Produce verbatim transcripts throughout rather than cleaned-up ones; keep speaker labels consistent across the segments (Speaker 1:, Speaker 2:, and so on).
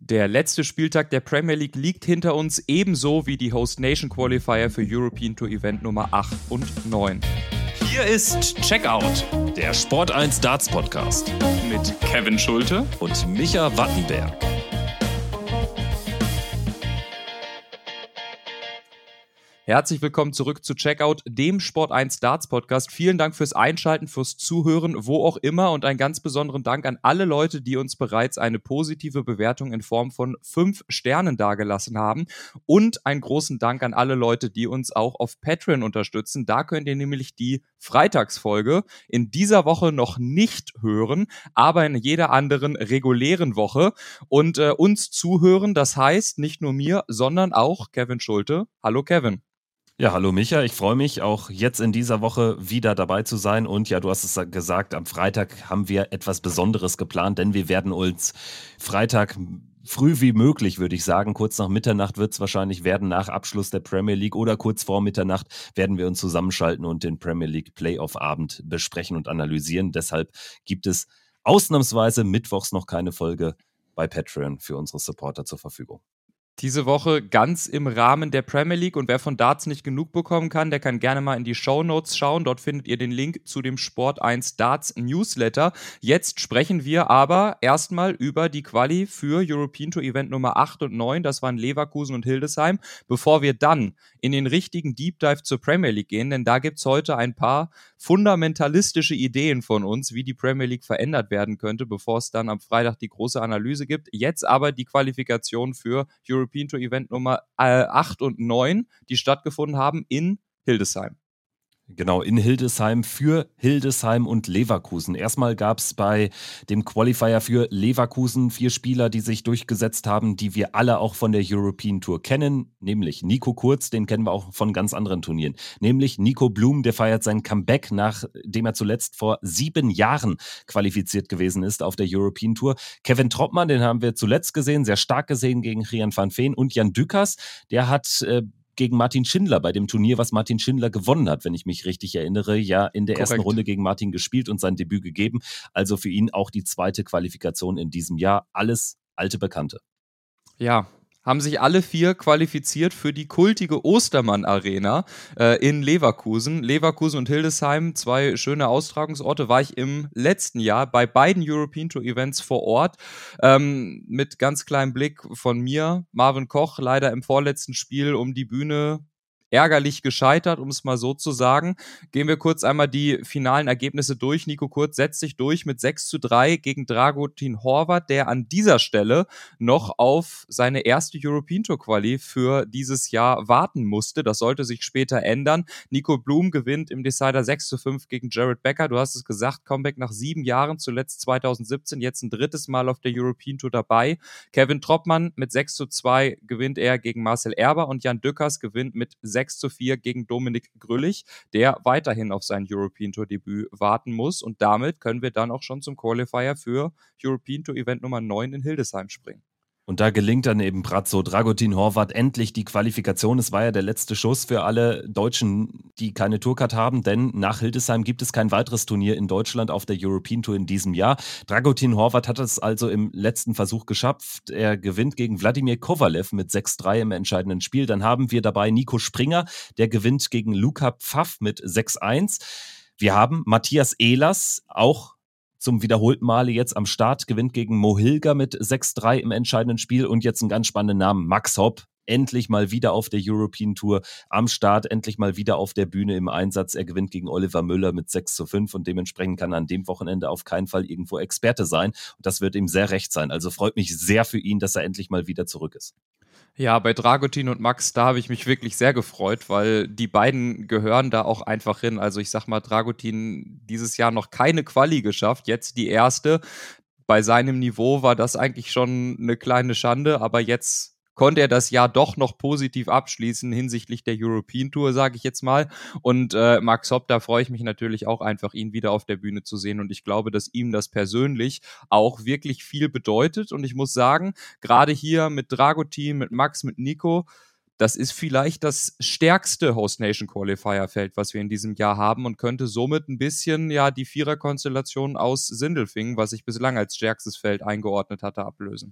Speaker 1: Der letzte Spieltag der Premier League liegt hinter uns, ebenso wie die Host Nation Qualifier für European Tour Event Nummer acht und neun.
Speaker 2: Hier ist Checkout, der Sport eins Darts Podcast
Speaker 3: mit Kevin Schulte
Speaker 2: und Micha Wattenberg.
Speaker 1: Herzlich willkommen zurück zu Checkout, dem Sport eins Darts Podcast. Vielen Dank fürs Einschalten, fürs Zuhören, wo auch immer, und einen ganz besonderen Dank an alle Leute, die uns bereits eine positive Bewertung in Form von fünf Sternen dagelassen haben, und einen großen Dank an alle Leute, die uns auch auf Patreon unterstützen. Da könnt ihr nämlich die Freitagsfolge in dieser Woche noch nicht hören, aber in jeder anderen regulären Woche und äh, uns zuhören. Das heißt, nicht nur mir, sondern auch Kevin Schulte. Hallo Kevin.
Speaker 2: Ja, hallo Micha, ich freue mich auch jetzt in dieser Woche wieder dabei zu sein, und ja, du hast es gesagt, am Freitag haben wir etwas Besonderes geplant, denn wir werden uns Freitag früh wie möglich, würde ich sagen, kurz nach Mitternacht wird es wahrscheinlich werden, nach Abschluss der Premier League oder kurz vor Mitternacht werden wir uns zusammenschalten und den Premier League Playoff-Abend besprechen und analysieren. Deshalb gibt es ausnahmsweise mittwochs noch keine Folge bei Patreon für unsere Supporter zur Verfügung.
Speaker 1: Diese Woche ganz im Rahmen der Premier League, und wer von Darts nicht genug bekommen kann, der kann gerne mal in die Shownotes schauen. Dort findet ihr den Link zu dem Sport eins Darts Newsletter. Jetzt sprechen wir aber erstmal über die Quali für European Tour Event Nummer acht und neun. Das waren Leverkusen und Hildesheim. Bevor wir dann in den richtigen Deep Dive zur Premier League gehen, denn da gibt es heute ein paar fundamentalistische Ideen von uns, wie die Premier League verändert werden könnte, bevor es dann am Freitag die große Analyse gibt. Jetzt aber die Qualifikation für European European Tour Event Nummer äh, acht und neun, die stattgefunden haben in Hildesheim.
Speaker 2: Genau, in Hildesheim für Hildesheim und Leverkusen. Erstmal gab es bei dem Qualifier für Leverkusen vier Spieler, die sich durchgesetzt haben, die wir alle auch von der European Tour kennen, nämlich Nico Kurz, den kennen wir auch von ganz anderen Turnieren, nämlich Nico Blum, der feiert sein Comeback, nachdem er zuletzt vor sieben Jahren qualifiziert gewesen ist auf der European Tour. Kevin Troppmann, den haben wir zuletzt gesehen, sehr stark gesehen gegen Rian van Veen, und Jan Dükas, der hat äh, gegen Martin Schindler bei dem Turnier, was Martin Schindler gewonnen hat, wenn ich mich richtig erinnere, ja in der
Speaker 1: Korrekt.
Speaker 2: ersten Runde gegen Martin gespielt und sein Debüt gegeben. Also für ihn auch die zweite Qualifikation in diesem Jahr. Alles alte Bekannte.
Speaker 1: Ja, haben sich alle vier qualifiziert für die kultige Ostermann-Arena äh, in Leverkusen. Leverkusen und Hildesheim, zwei schöne Austragungsorte, war ich im letzten Jahr bei beiden European Tour Events vor Ort. Ähm, mit ganz kleinem Blick von mir, Marvin Koch, leider im vorletzten Spiel um die Bühne ärgerlich gescheitert, um es mal so zu sagen. Gehen wir kurz einmal die finalen Ergebnisse durch. Nico Kurz setzt sich durch mit sechs zu drei gegen Dragutin Horvat, der an dieser Stelle noch auf seine erste European Tour Quali für dieses Jahr warten musste. Das sollte sich später ändern. Nico Blum gewinnt im Decider sechs zu fünf gegen Jared Becker. Du hast es gesagt, Comeback nach sieben Jahren, zuletzt zwanzig siebzehn, jetzt ein drittes Mal auf der European Tour dabei. Kevin Troppmann mit sechs zu zwei gewinnt er gegen Marcel Erber, und Jan Dükas gewinnt mit sechs zu vier gegen Dominik Grüllich, der weiterhin auf sein European Tour Debüt warten muss, und damit können wir dann auch schon zum Qualifier für European Tour Event Nummer neun in Hildesheim springen.
Speaker 2: Und da gelingt dann eben Brazzo Dragutin Horvat endlich die Qualifikation. Es war ja der letzte Schuss für alle Deutschen, die keine Tourcard haben, denn nach Hildesheim gibt es kein weiteres Turnier in Deutschland auf der European Tour in diesem Jahr. Dragutin Horvat hat es also im letzten Versuch geschafft. Er gewinnt gegen Wladimir Kovalev mit sechs zu drei im entscheidenden Spiel. Dann haben wir dabei Nico Springer, der gewinnt gegen Luka Pfaff mit sechs zu eins. Wir haben Matthias Ehlers, auch zum wiederholten Male jetzt am Start, gewinnt gegen Mo Hilger mit sechs zu drei im entscheidenden Spiel, und jetzt einen ganz spannenden Namen, Max Hopp, endlich mal wieder auf der European Tour am Start, endlich mal wieder auf der Bühne im Einsatz. Er gewinnt gegen Oliver Müller mit sechs zu fünf, und dementsprechend kann er an dem Wochenende auf keinen Fall irgendwo Experte sein, und das wird ihm sehr recht sein. Also freut mich sehr für ihn, dass er endlich mal wieder zurück ist.
Speaker 1: Ja, bei Dragutin und Max, da habe ich mich wirklich sehr gefreut, weil die beiden gehören da auch einfach hin. Also ich sag mal, Dragutin dieses Jahr noch keine Quali geschafft, jetzt die erste. Bei seinem Niveau war das eigentlich schon eine kleine Schande, aber jetzt konnte er das Jahr doch noch positiv abschließen hinsichtlich der European Tour, sage ich jetzt mal. Und äh, Max Hopp, da freue ich mich natürlich auch einfach, ihn wieder auf der Bühne zu sehen. Und ich glaube, dass ihm das persönlich auch wirklich viel bedeutet. Und ich muss sagen, gerade hier mit Dragutin, mit Max, mit Nico, das ist vielleicht das stärkste Host Nation Qualifier Feld, was wir in diesem Jahr haben, und könnte somit ein bisschen ja die Viererkonstellation aus Sindelfingen, was ich bislang als stärkstes Feld eingeordnet hatte, ablösen.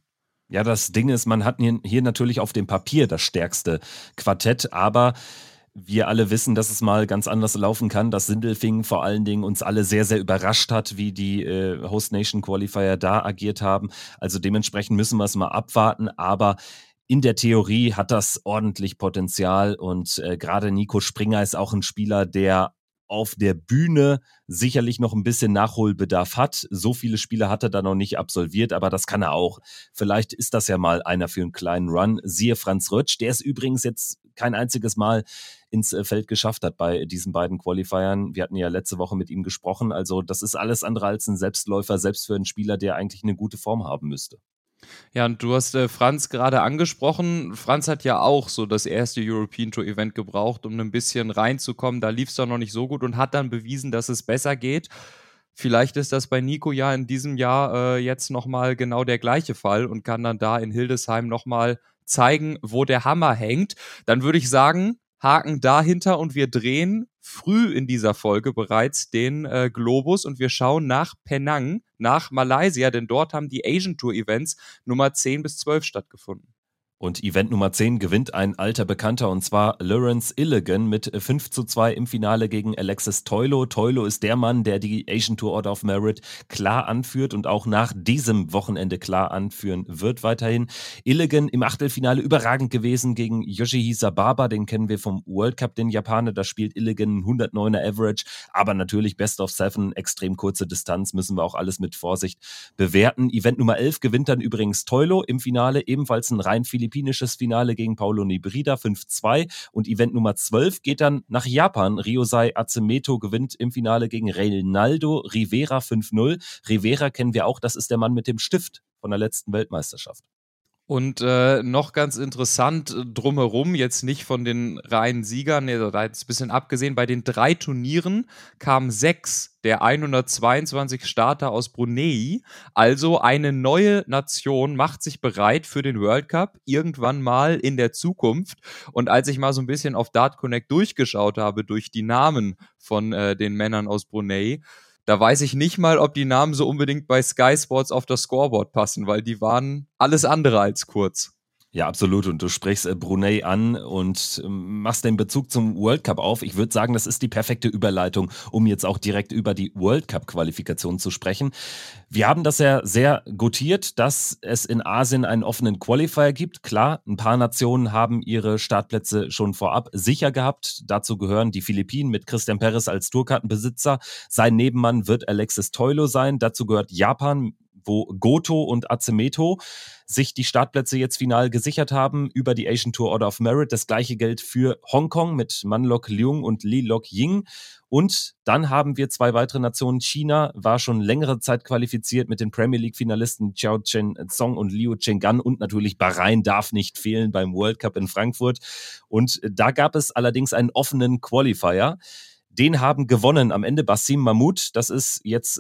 Speaker 2: Ja, das Ding ist, man hat hier, hier natürlich auf dem Papier das stärkste Quartett, aber wir alle wissen, dass es mal ganz anders laufen kann, dass Sindelfingen vor allen Dingen uns alle sehr, sehr überrascht hat, wie die äh, Host Nation Qualifier da agiert haben. Also dementsprechend müssen wir es mal abwarten, aber in der Theorie hat das ordentlich Potenzial und äh, gerade Nico Springer ist auch ein Spieler, der auf der Bühne sicherlich noch ein bisschen Nachholbedarf hat. So viele Spiele hat er da noch nicht absolviert, aber das kann er auch. Vielleicht ist das ja mal einer für einen kleinen Run. Siehe Franz Rötsch, der es übrigens jetzt kein einziges Mal ins Feld geschafft hat bei diesen beiden Qualifiern. Wir hatten ja letzte Woche mit ihm gesprochen. Also das ist alles andere als ein Selbstläufer, selbst für einen Spieler, der eigentlich eine gute Form haben müsste.
Speaker 1: Ja, und du hast äh, Franz gerade angesprochen. Franz hat ja auch so das erste European Tour Event gebraucht, um ein bisschen reinzukommen. Da lief es doch noch nicht so gut und hat dann bewiesen, dass es besser geht. Vielleicht ist das bei Nico ja in diesem Jahr äh, jetzt nochmal genau der gleiche Fall und kann dann da in Hildesheim nochmal zeigen, wo der Hammer hängt. Dann würde ich sagen, Haken dahinter und wir drehen früh in dieser Folge bereits den äh, Globus und wir schauen nach Penang, nach Malaysia, denn dort haben die Asian Tour Events Nummer zehn bis zwölf stattgefunden.
Speaker 2: Und Event Nummer zehn gewinnt ein alter Bekannter, und zwar Lawrence Illigan mit fünf zu zwei im Finale gegen Alexis Toilo. Toilo ist der Mann, der die Asian Tour Order of Merit klar anführt und auch nach diesem Wochenende klar anführen wird weiterhin. Illigan im Achtelfinale überragend gewesen gegen Yoshihisa Baba, den kennen wir vom World Cup, den Japaner. Da spielt Illigan hundertneuner Average, aber natürlich Best of Seven, extrem kurze Distanz, müssen wir auch alles mit Vorsicht bewerten. Event Nummer elf gewinnt dann übrigens Toilo im Finale, ebenfalls ein rein philippinisches Finale gegen Paulo Nibrida, fünf zwei. Und Event Nummer zwölf geht dann nach Japan. Ryosei Atsumeto gewinnt im Finale gegen Reynaldo Rivera fünf null. Rivera kennen wir auch, das ist der Mann mit dem Stift von der letzten Weltmeisterschaft.
Speaker 1: Und äh, noch ganz interessant drumherum, jetzt nicht von den reinen Siegern, nee, da jetzt ein bisschen abgesehen, bei den drei Turnieren kamen sechs der hundertzweiundzwanzig Starter aus Brunei. Also eine neue Nation macht sich bereit für den World Cup irgendwann mal in der Zukunft. Und als ich mal so ein bisschen auf Dart Connect durchgeschaut habe, durch die Namen von äh, den Männern aus Brunei, da weiß ich nicht mal, ob die Namen so unbedingt bei Sky Sports auf das Scoreboard passen, weil die waren alles andere als kurz.
Speaker 2: Ja, absolut. Und du sprichst äh, Brunei an und ähm, machst den Bezug zum World Cup auf. Ich würde sagen, das ist die perfekte Überleitung, um jetzt auch direkt über die World Cup-Qualifikation zu sprechen. Wir haben das ja sehr gutiert, dass es in Asien einen offenen Qualifier gibt. Klar, ein paar Nationen haben ihre Startplätze schon vorab sicher gehabt. Dazu gehören die Philippinen mit Christian Perez als Tourkartenbesitzer. Sein Nebenmann wird Alexis Toilo sein. Dazu gehört Japan, wo Goto und Atsumeto sich die Startplätze jetzt final gesichert haben über die Asian Tour Order of Merit. Das gleiche gilt für Hongkong mit Manlok Leung und Lee Lok Ying. Und dann haben wir zwei weitere Nationen. China war schon längere Zeit qualifiziert mit den Premier League-Finalisten Zhao Chen Zong und Liu Chenggan. Und natürlich Bahrain darf nicht fehlen beim World Cup in Frankfurt. Und da gab es allerdings einen offenen Qualifier. Den haben gewonnen am Ende Basim Mahmoud. Das ist jetzt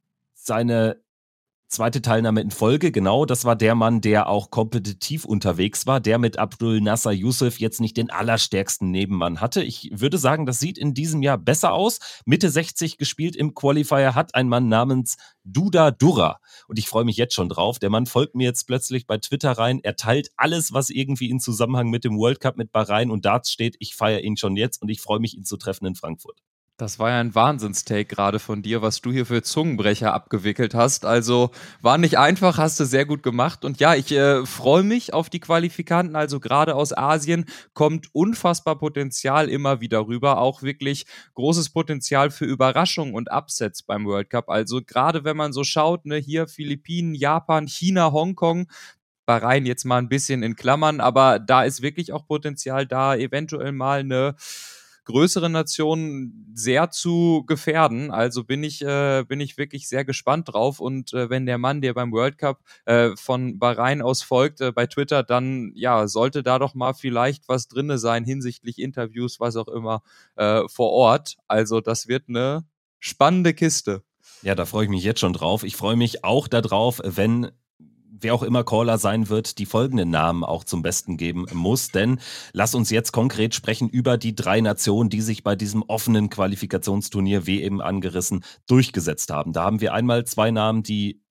Speaker 2: seine zweite Teilnahme in Folge, genau, das war der Mann, der auch kompetitiv unterwegs war, der mit Abdul Nasser Yusuf jetzt nicht den allerstärksten Nebenmann hatte. Ich würde sagen, das sieht in diesem Jahr besser aus. Mitte sechzig gespielt im Qualifier hat ein Mann namens Duda Durra. Und ich freue mich jetzt schon drauf. Der Mann folgt mir jetzt plötzlich bei Twitter rein. Er teilt alles, was irgendwie in Zusammenhang mit dem World Cup, mit Bahrain und Darts steht. Ich feiere ihn schon jetzt und ich freue mich, ihn zu treffen in Frankfurt.
Speaker 1: Das war ja ein Wahnsinnstake gerade von dir, was du hier für Zungenbrecher abgewickelt hast. Also war nicht einfach, hast du sehr gut gemacht. Und ja, ich äh, freue mich auf die Qualifikanten. Also gerade aus Asien kommt unfassbar Potenzial immer wieder rüber. Auch wirklich großes Potenzial für Überraschungen und Upsets beim World Cup. Also gerade wenn man so schaut, ne, hier Philippinen, Japan, China, Hongkong, Bahrain jetzt mal ein bisschen in Klammern, aber da ist wirklich auch Potenzial da, eventuell mal eine größere Nationen sehr zu gefährden. Also bin ich, äh, bin ich wirklich sehr gespannt drauf. Und äh, wenn der Mann, der beim World Cup äh, von Bahrain aus folgt, äh, bei Twitter, dann ja, sollte da doch mal vielleicht was drinne sein hinsichtlich Interviews, was auch immer, äh, vor Ort. Also das wird eine spannende Kiste.
Speaker 2: Ja, da freue ich mich jetzt schon drauf. Ich freue mich auch darauf, wenn wer auch immer Caller sein wird, die folgenden Namen auch zum Besten geben muss. Denn lass uns jetzt konkret sprechen über die drei Nationen, die sich bei diesem offenen Qualifikationsturnier, wie eben angerissen, durchgesetzt haben. Da haben wir einmal zwei Namen, die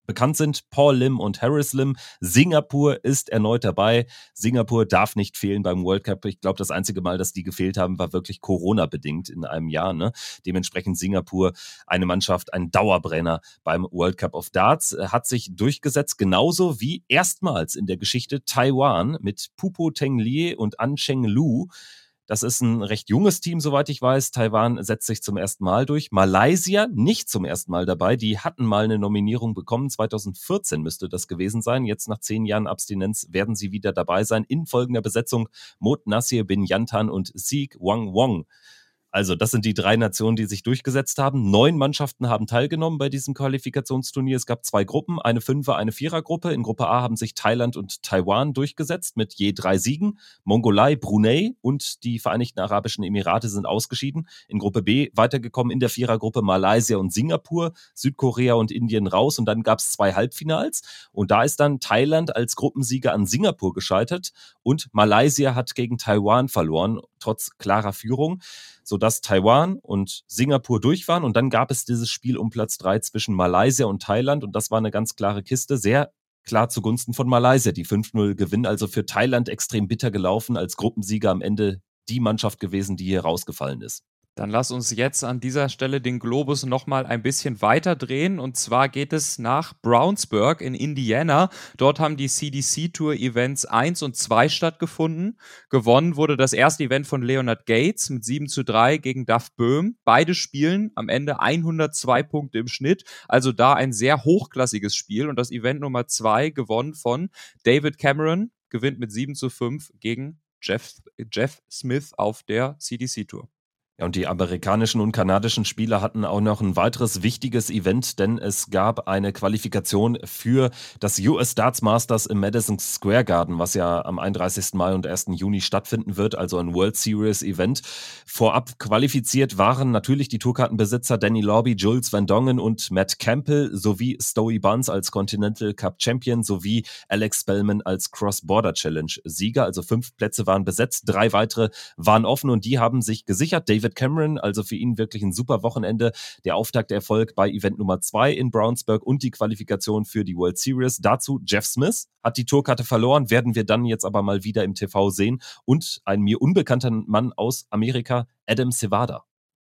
Speaker 2: bekannt sind, Paul Lim und Harris Lim. Singapur ist erneut dabei. Singapur darf nicht fehlen beim World Cup. Ich glaube, das einzige Mal, dass die gefehlt haben, war wirklich Corona-bedingt in einem Jahr. Ne? Dementsprechend Singapur eine Mannschaft, ein Dauerbrenner beim World Cup of Darts, hat sich durchgesetzt, genauso wie erstmals in der Geschichte Taiwan mit Pupo Teng Lie und An Cheng Lu. Das ist ein recht junges Team, soweit ich weiß. Taiwan setzt sich zum ersten Mal durch. Malaysia nicht zum ersten Mal dabei. Die hatten mal eine Nominierung bekommen. zweitausendvierzehn müsste das gewesen sein. Jetzt nach zehn Jahren Abstinenz werden sie wieder dabei sein. In folgender Besetzung Mod Nasir bin Yantan und Sieg Wang Wong. Also das sind die drei Nationen, die sich durchgesetzt haben. Neun Mannschaften haben teilgenommen bei diesem Qualifikationsturnier. Es gab zwei Gruppen, eine Fünfer-, eine Vierergruppe. In Gruppe A haben sich Thailand und Taiwan durchgesetzt mit je drei Siegen. Mongolei, Brunei und die Vereinigten Arabischen Emirate sind ausgeschieden. In Gruppe B weitergekommen in der Vierergruppe Malaysia und Singapur, Südkorea und Indien raus. Und dann gab es zwei Halbfinals. Und da ist dann Thailand als Gruppensieger an Singapur gescheitert. Und Malaysia hat gegen Taiwan verloren, trotz klarer Führung, sodass Taiwan und Singapur durch waren. Und dann gab es dieses Spiel um Platz drei zwischen Malaysia und Thailand. Und das war eine ganz klare Kiste, sehr klar zugunsten von Malaysia. Die fünf null Gewinn, also für Thailand extrem bitter gelaufen, als Gruppensieger am Ende die Mannschaft gewesen, die hier rausgefallen ist.
Speaker 1: Dann lass uns jetzt an dieser Stelle den Globus nochmal ein bisschen weiter drehen. Und zwar geht es nach Brownsburg in Indiana. Dort haben die C D C Tour Events eins und zwei stattgefunden. Gewonnen wurde das erste Event von Leonard Gates mit sieben zu drei gegen Duff Böhm. Beide spielen am Ende hundertzwei Punkte im Schnitt. Also da ein sehr hochklassiges Spiel. Und das Event Nummer zwei gewonnen von David Cameron, gewinnt mit sieben zu fünf gegen Jeff, Jeff Smith auf der C D C Tour.
Speaker 2: Ja, und die amerikanischen und kanadischen Spieler hatten auch noch ein weiteres wichtiges Event, denn es gab eine Qualifikation für das U S Darts Masters im Madison Square Garden, was ja am einunddreißigsten Mai und ersten Juni stattfinden wird, also ein World Series Event. Vorab qualifiziert waren natürlich die Tourkartenbesitzer Danny Lorby, Jules Van Dongen und Matt Campbell sowie Stoey Buns als Continental Cup Champion sowie Alex Spellman als Cross-Border Challenge Sieger. Also fünf Plätze waren besetzt, drei weitere waren offen und die haben sich gesichert. David Cameron, also für ihn wirklich ein super Wochenende. Der Auftakterfolg bei Event Nummer zwei in Brownsburg und die Qualifikation für die World Series. Dazu Jeff Smith hat die Tourkarte verloren, werden wir dann jetzt aber mal wieder im T V sehen. Und ein mir unbekannter Mann aus Amerika, Adam Sevada.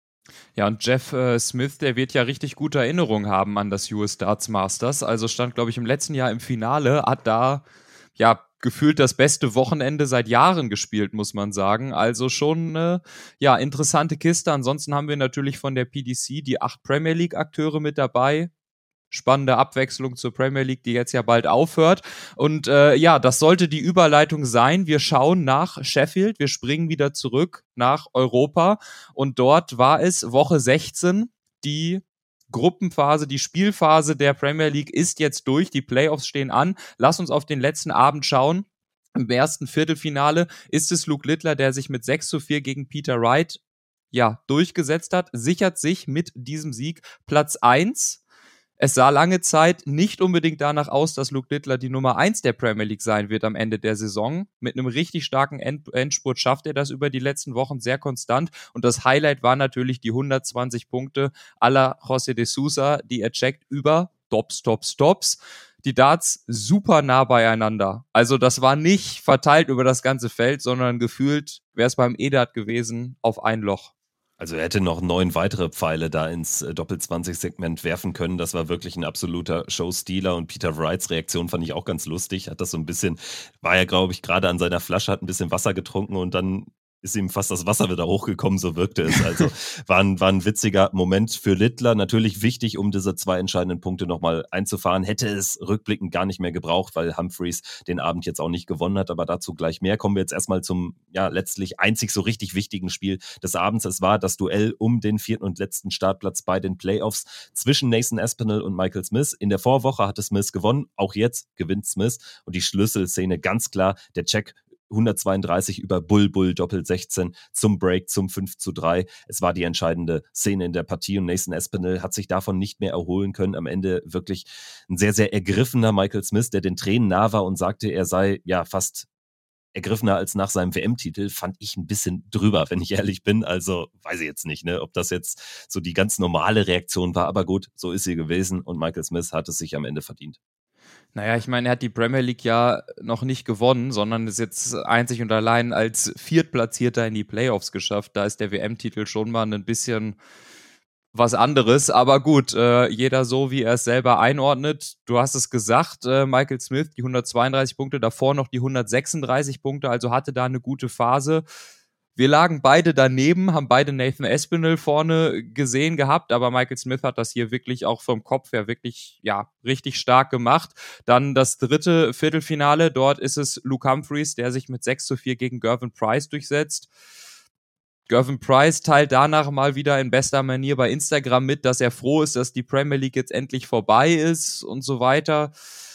Speaker 1: Ja, und Jeff äh, Smith, der wird ja richtig gute Erinnerungen haben an das U S Darts Masters. Also stand, glaube ich, im letzten Jahr im Finale, hat da ja gefühlt das beste Wochenende seit Jahren gespielt, muss man sagen. Also schon eine ja, interessante Kiste. Ansonsten haben wir natürlich von der P D C die acht Premier League-Akteure mit dabei. Spannende Abwechslung zur Premier League, die jetzt ja bald aufhört. Und äh, ja, das sollte die Überleitung sein. Wir schauen nach Sheffield, wir springen wieder zurück nach Europa. Und dort war es Woche sechzehn, die Gruppenphase, die Spielphase der Premier League ist jetzt durch, die Playoffs stehen an. Lass uns auf den letzten Abend schauen. Im ersten Viertelfinale ist es Luke Littler, der sich mit sechs zu vier gegen Peter Wright ja, durchgesetzt hat, sichert sich mit diesem Sieg Platz eins. Es sah lange Zeit nicht unbedingt danach aus, dass Luke Littler die Nummer eins der Premier League sein wird am Ende der Saison. Mit einem richtig starken End- Endspurt schafft er das über die letzten Wochen sehr konstant. Und das Highlight war natürlich die hundertzwanzig Punkte à la José de Sousa, die er checkt über Stops, Stops, Stops. Die Darts super nah beieinander. Also das war nicht verteilt über das ganze Feld, sondern gefühlt wäre es beim Edard gewesen auf ein Loch.
Speaker 2: Also er hätte noch neun weitere Pfeile da ins Doppel-zwanzig-Segment werfen können. Das war wirklich ein absoluter Showstealer und Peter Wrights Reaktion fand ich auch ganz lustig. Hat das so ein bisschen, war ja glaube ich gerade an seiner Flasche, hat ein bisschen Wasser getrunken und dann ist ihm fast das Wasser wieder hochgekommen, so wirkte es. Also war ein, war ein witziger Moment für Littler. Natürlich wichtig, um diese zwei entscheidenden Punkte nochmal einzufahren. Hätte es rückblickend gar nicht mehr gebraucht, weil Humphreys den Abend jetzt auch nicht gewonnen hat. Aber dazu gleich mehr. Kommen wir jetzt erstmal zum ja letztlich einzig so richtig wichtigen Spiel des Abends. Es war das Duell um den vierten und letzten Startplatz bei den Playoffs zwischen Nathan Aspinall und Michael Smith. In der Vorwoche hatte Smith gewonnen. Auch jetzt gewinnt Smith. Und die Schlüsselszene ganz klar, der Check hundertzweiunddreißig über Bull Bull Doppel sechzehn zum Break, zum fünf zu drei. Es war die entscheidende Szene in der Partie und Nathan Aspinall hat sich davon nicht mehr erholen können. Am Ende wirklich ein sehr, sehr ergriffener Michael Smith, der den Tränen nah war und sagte, er sei ja fast ergriffener als nach seinem W M-Titel, fand ich ein bisschen drüber, wenn ich ehrlich bin. Also weiß ich jetzt nicht, ne, ob das jetzt so die ganz normale Reaktion war, aber gut, so ist sie gewesen und Michael Smith hat es sich am Ende verdient.
Speaker 1: Naja, ich meine, er hat die Premier League ja noch nicht gewonnen, sondern ist jetzt einzig und allein als Viertplatzierter in die Playoffs geschafft. Da ist der W M-Titel schon mal ein bisschen was anderes, aber gut, äh, jeder so, wie er es selber einordnet. Du hast es gesagt, äh, Michael Smith, die hundertzweiunddreißig Punkte, davor noch die hundertsechsunddreißig Punkte, also hatte da eine gute Phase. Wir lagen beide daneben, haben beide Nathan Aspinall vorne gesehen gehabt, aber Michael Smith hat das hier wirklich auch vom Kopf her wirklich, ja, richtig stark gemacht. Dann das dritte Viertelfinale, dort ist es Luke Humphries, der sich mit sechs zu vier gegen Gervin Price durchsetzt. Gervin Price teilt danach mal wieder in bester Manier bei Instagram mit, dass er froh ist, dass die Premier League jetzt endlich vorbei ist und so weiter.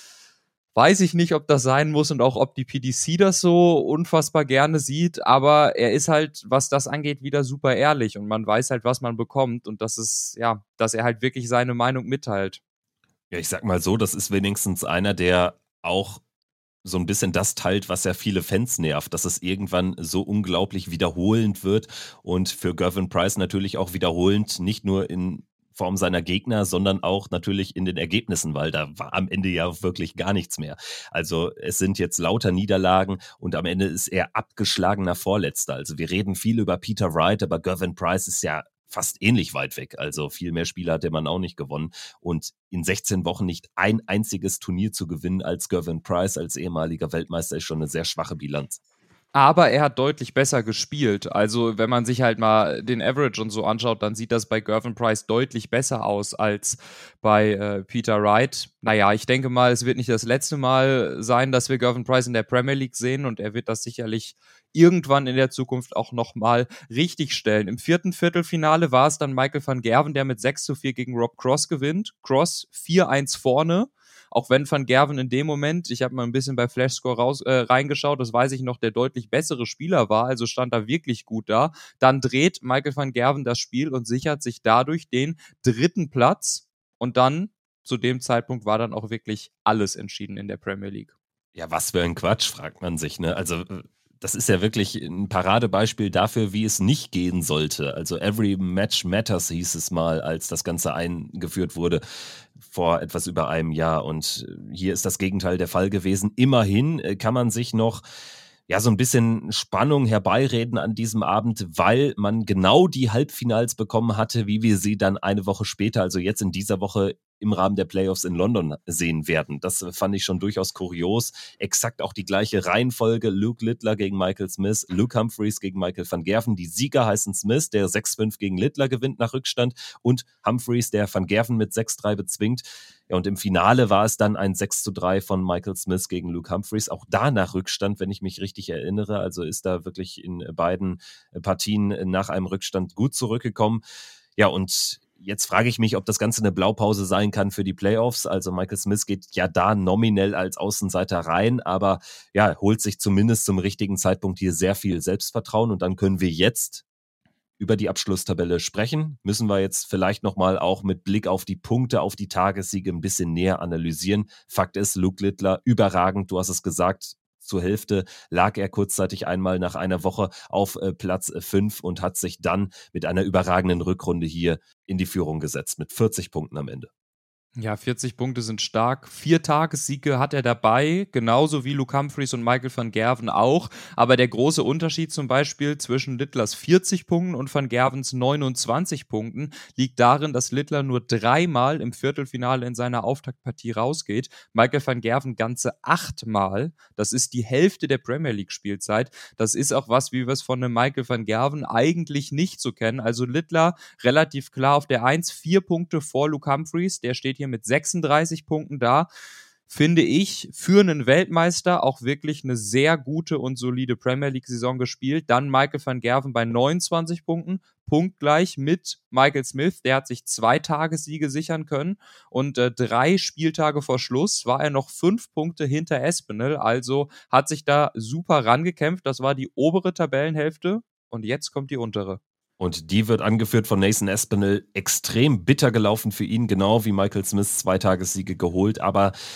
Speaker 1: Weiß ich nicht, ob das sein muss und auch ob die P D C das so unfassbar gerne sieht, aber er ist halt, was das angeht, wieder super ehrlich und man weiß halt, was man bekommt und das ist, ja, dass er halt wirklich seine Meinung mitteilt.
Speaker 2: Ja, ich sag mal so, das ist wenigstens einer, der auch so ein bisschen das teilt, was ja viele Fans nervt, dass es irgendwann so unglaublich wiederholend wird und für Gervin Price natürlich auch wiederholend, nicht nur in Form seiner Gegner, sondern auch natürlich in den Ergebnissen, weil da war am Ende ja wirklich gar nichts mehr. Also es sind jetzt lauter Niederlagen und am Ende ist er abgeschlagener Vorletzter. Also wir reden viel über Peter Wright, aber Gervin Price ist ja fast ähnlich weit weg. Also viel mehr Spiele hat der Mann auch nicht gewonnen. Und in sechzehn Wochen nicht ein einziges Turnier zu gewinnen als Gervin Price, als ehemaliger Weltmeister, ist schon eine sehr schwache Bilanz.
Speaker 1: Aber er hat deutlich besser gespielt. Also wenn man sich halt mal den Average und so anschaut, dann sieht das bei Gervin Price deutlich besser aus als bei äh, Peter Wright. Naja, ich denke mal, es wird nicht das letzte Mal sein, dass wir Gervin Price in der Premier League sehen und er wird das sicherlich irgendwann in der Zukunft auch nochmal richtig stellen. Im vierten Viertelfinale war es dann Michael van Gerwen, der mit sechs zu vier gegen Rob Cross gewinnt. Cross vier eins vorne. Auch wenn Van Gerwen in dem Moment, ich habe mal ein bisschen bei Flashscore raus, äh, reingeschaut, das weiß ich noch, der deutlich bessere Spieler war, also stand da wirklich gut da. Dann dreht Michael van Gerwen das Spiel und sichert sich dadurch den dritten Platz. Und dann, zu dem Zeitpunkt, war dann auch wirklich alles entschieden in der Premier League.
Speaker 2: Ja, was für ein Quatsch, fragt man sich, ne? Also das ist ja wirklich ein Paradebeispiel dafür, wie es nicht gehen sollte. Also every match matters hieß es mal, als das Ganze eingeführt wurde vor etwas über einem Jahr. Und hier ist das Gegenteil der Fall gewesen. Immerhin kann man sich noch ja so ein bisschen Spannung herbeireden an diesem Abend, weil man genau die Halbfinals bekommen hatte, wie wir sie dann eine Woche später, also jetzt in dieser Woche im Rahmen der Playoffs in London sehen werden. Das fand ich schon durchaus kurios. Exakt auch die gleiche Reihenfolge. Luke Littler gegen Michael Smith, Luke Humphries gegen Michael van Gerwen. Die Sieger heißen Smith, der sechs fünf gegen Littler gewinnt nach Rückstand und Humphries, der van Gerwen mit sechs drei bezwingt. Ja, und im Finale war es dann ein sechs zu drei von Michael Smith gegen Luke Humphries. Auch da nach Rückstand, wenn ich mich richtig erinnere. Also ist da wirklich in beiden Partien nach einem Rückstand gut zurückgekommen. Ja, und jetzt frage ich mich, ob das Ganze eine Blaupause sein kann für die Playoffs. Also Michael Smith geht ja da nominell als Außenseiter rein, aber ja, holt sich zumindest zum richtigen Zeitpunkt hier sehr viel Selbstvertrauen und dann können wir jetzt über die Abschlusstabelle sprechen. Müssen wir jetzt vielleicht nochmal auch mit Blick auf die Punkte, auf die Tagessiege ein bisschen näher analysieren. Fakt ist, Luke Littler überragend, du hast es gesagt, zur Hälfte lag er kurzzeitig einmal nach einer Woche auf äh, Platz fünf und hat sich dann mit einer überragenden Rückrunde hier in die Führung gesetzt, mit vierzig Punkten am Ende.
Speaker 1: Ja, vierzig Punkte sind stark. Vier Tagessiege hat er dabei, genauso wie Luke Humphries und Michael van Gerwen auch. Aber der große Unterschied zum Beispiel zwischen Littlers vierzig Punkten und van Gerwens neunundzwanzig Punkten liegt darin, dass Littler nur dreimal im Viertelfinale in seiner Auftaktpartie rausgeht. Michael van Gerwen ganze achtmal. Das ist die Hälfte der Premier League Spielzeit. Das ist auch was, wie wir es von einem Michael van Gerwen eigentlich nicht so kennen. Also Littler relativ klar auf der eins, vier Punkte vor Luke Humphries. Der steht hier mit sechsunddreißig Punkten da, finde ich, für einen Weltmeister auch wirklich eine sehr gute und solide Premier League-Saison gespielt. Dann Michael van Gerwen bei neunundzwanzig Punkten, punktgleich mit Michael Smith, der hat sich zwei Tagessiege sichern können und äh, drei Spieltage vor Schluss war er noch fünf Punkte hinter Aspinall, also hat sich da super rangekämpft. Das war die obere Tabellenhälfte und jetzt kommt die untere.
Speaker 2: Und die wird angeführt von Nathan Aspinall. Extrem bitter gelaufen für ihn, genau wie Michael Smith zwei Tagessiege geholt. Aber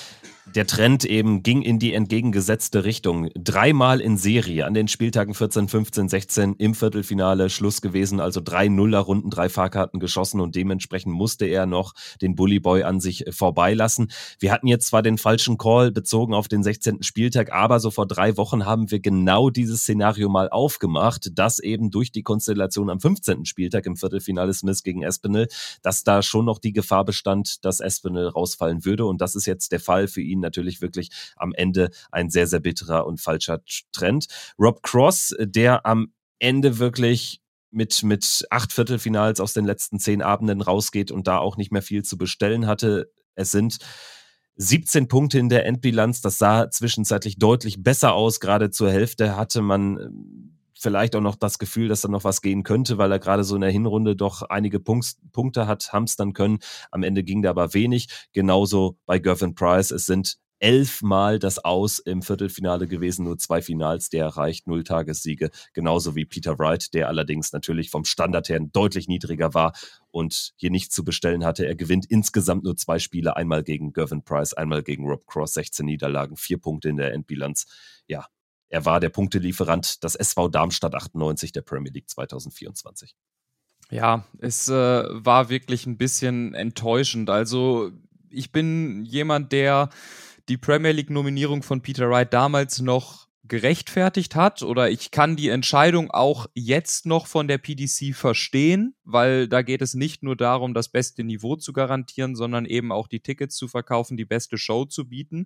Speaker 2: Der Trend eben ging in die entgegengesetzte Richtung. Dreimal in Serie an den Spieltagen vierzehn, fünfzehn, sechzehn im Viertelfinale Schluss gewesen, also drei Nuller-Runden, drei Fahrkarten geschossen und dementsprechend musste er noch den Bully Boy an sich vorbeilassen. Wir hatten jetzt zwar den falschen Call bezogen auf den sechzehnten Spieltag, aber so vor drei Wochen haben wir genau dieses Szenario mal aufgemacht, dass eben durch die Konstellation am fünfzehnten Spieltag im Viertelfinale Smith gegen Espinel, dass da schon noch die Gefahr bestand, dass Espinel rausfallen würde und das ist jetzt der Fall für ihn. Natürlich wirklich am Ende ein sehr, sehr bitterer und falscher Trend. Rob Cross, der am Ende wirklich mit, mit acht Viertelfinals aus den letzten zehn Abenden rausgeht und da auch nicht mehr viel zu bestellen hatte. Es sind siebzehn Punkte in der Endbilanz. Das sah zwischenzeitlich deutlich besser aus. Gerade zur Hälfte hatte man vielleicht auch noch das Gefühl, dass da noch was gehen könnte, weil er gerade so in der Hinrunde doch einige Punkt, Punkte hat hamstern können. Am Ende ging da aber wenig. Genauso bei Gervin Price. Es sind elfmal das Aus im Viertelfinale gewesen, nur zwei Finals, der erreicht null Tagessiege. Genauso wie Peter Wright, der allerdings natürlich vom Standard her deutlich niedriger war und hier nichts zu bestellen hatte. Er gewinnt insgesamt nur zwei Spiele, einmal gegen Gervin Price, einmal gegen Rob Cross, sechzehn Niederlagen, vier Punkte in der Endbilanz. Ja, er war der Punktelieferant, das S V Darmstadt achtundneunzig der Premier League zwanzig vierundzwanzig.
Speaker 1: Ja, es äh, war wirklich ein bisschen enttäuschend. Also ich bin jemand, der die Premier League-Nominierung von Peter Wright damals noch gerechtfertigt hat, oder ich kann die Entscheidung auch jetzt noch von der P D C verstehen, weil da geht es nicht nur darum, das beste Niveau zu garantieren, sondern eben auch die Tickets zu verkaufen, die beste Show zu bieten.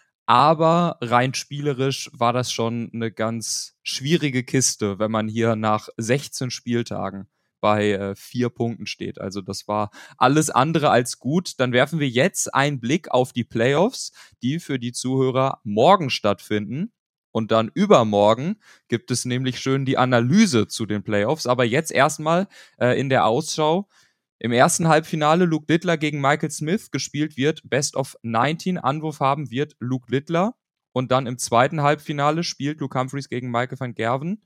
Speaker 1: Aber rein spielerisch war das schon eine ganz schwierige Kiste, wenn man hier nach sechzehn Spieltagen bei äh, vier Punkten steht. Also das war alles andere als gut. Dann werfen wir jetzt einen Blick auf die Playoffs, die für die Zuhörer morgen stattfinden. Und dann übermorgen gibt es nämlich schön die Analyse zu den Playoffs. Aber jetzt erstmal äh, in der Ausschau. Im ersten Halbfinale Luke Littler gegen Michael Smith, gespielt wird Best of neunzehn, Anwurf haben wird Luke Littler. Und dann im zweiten Halbfinale spielt Luke Humphries gegen Michael van Gerwen.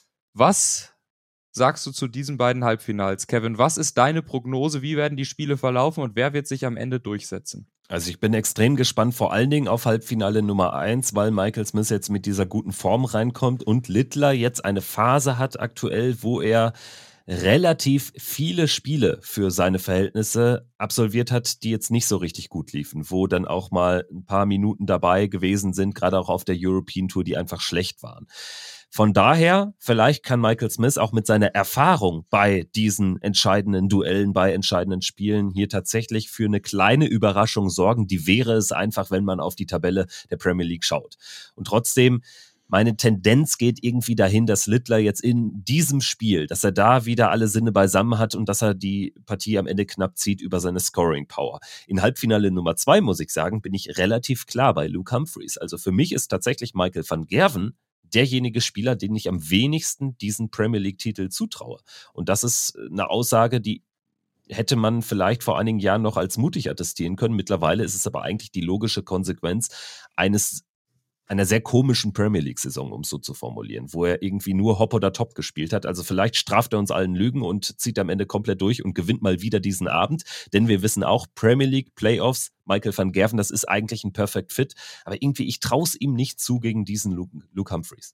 Speaker 1: Was sagst du zu diesen beiden Halbfinals, Kevin? Was ist deine Prognose? Wie werden die Spiele verlaufen und wer wird sich am Ende durchsetzen?
Speaker 2: Also ich bin extrem gespannt, vor allen Dingen auf Halbfinale Nummer eins, weil Michael Smith jetzt mit dieser guten Form reinkommt und Littler jetzt eine Phase hat aktuell, wo er relativ viele Spiele für seine Verhältnisse absolviert hat, die jetzt nicht so richtig gut liefen, wo dann auch mal ein paar Minuten dabei gewesen sind, gerade auch auf der European Tour, die einfach schlecht waren. Von daher, vielleicht kann Michael Smith auch mit seiner Erfahrung bei diesen entscheidenden Duellen, bei entscheidenden Spielen hier tatsächlich für eine kleine Überraschung sorgen. Die wäre es einfach, wenn man auf die Tabelle der Premier League schaut. Und trotzdem, meine Tendenz geht irgendwie dahin, dass Littler jetzt in diesem Spiel, dass er da wieder alle Sinne beisammen hat und dass er die Partie am Ende knapp zieht über seine Scoring-Power. In Halbfinale Nummer zwei, muss ich sagen, bin ich relativ klar bei Luke Humphries. Also für mich ist tatsächlich Michael van Gerwen derjenige Spieler, den ich am wenigsten diesen Premier League-Titel zutraue. Und das ist eine Aussage, die hätte man vielleicht vor einigen Jahren noch als mutig attestieren können. Mittlerweile ist es aber eigentlich die logische Konsequenz eines einer sehr komischen Premier League-Saison, um es so zu formulieren, wo er irgendwie nur Hop oder Top gespielt hat. Also vielleicht straft er uns allen Lügen und zieht am Ende komplett durch und gewinnt mal wieder diesen Abend. Denn wir wissen auch, Premier League, Playoffs, Michael van Gerwen, das ist eigentlich ein Perfect Fit. Aber irgendwie, ich traue es ihm nicht zu gegen diesen Luke, Luke Humphries.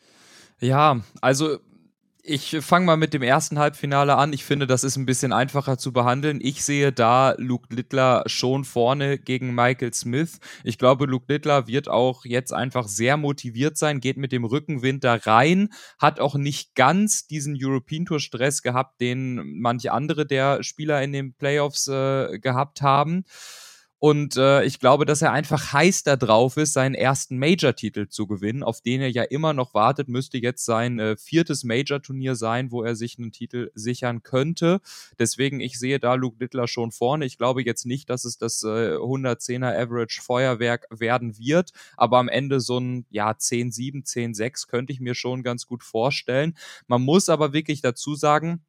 Speaker 1: Ja, also ich fange mal mit dem ersten Halbfinale an. Ich finde, das ist ein bisschen einfacher zu behandeln. Ich sehe da Luke Littler schon vorne gegen Michael Smith. Ich glaube, Luke Littler wird auch jetzt einfach sehr motiviert sein, geht mit dem Rückenwind da rein, hat auch nicht ganz diesen European Tour Stress gehabt, den manche andere der Spieler in den Playoffs äh, gehabt haben. Und äh, ich glaube, dass er einfach heiß da drauf ist, seinen ersten Major-Titel zu gewinnen, auf den er ja immer noch wartet. Müsste jetzt sein äh, viertes Major-Turnier sein, wo er sich einen Titel sichern könnte. Deswegen, ich sehe da Luke Littler schon vorne. Ich glaube jetzt nicht, dass es das äh, hundertzehner Average Feuerwerk werden wird, aber am Ende so ein ja zehn sieben, zehn sechs könnte ich mir schon ganz gut vorstellen. Man muss aber wirklich dazu sagen,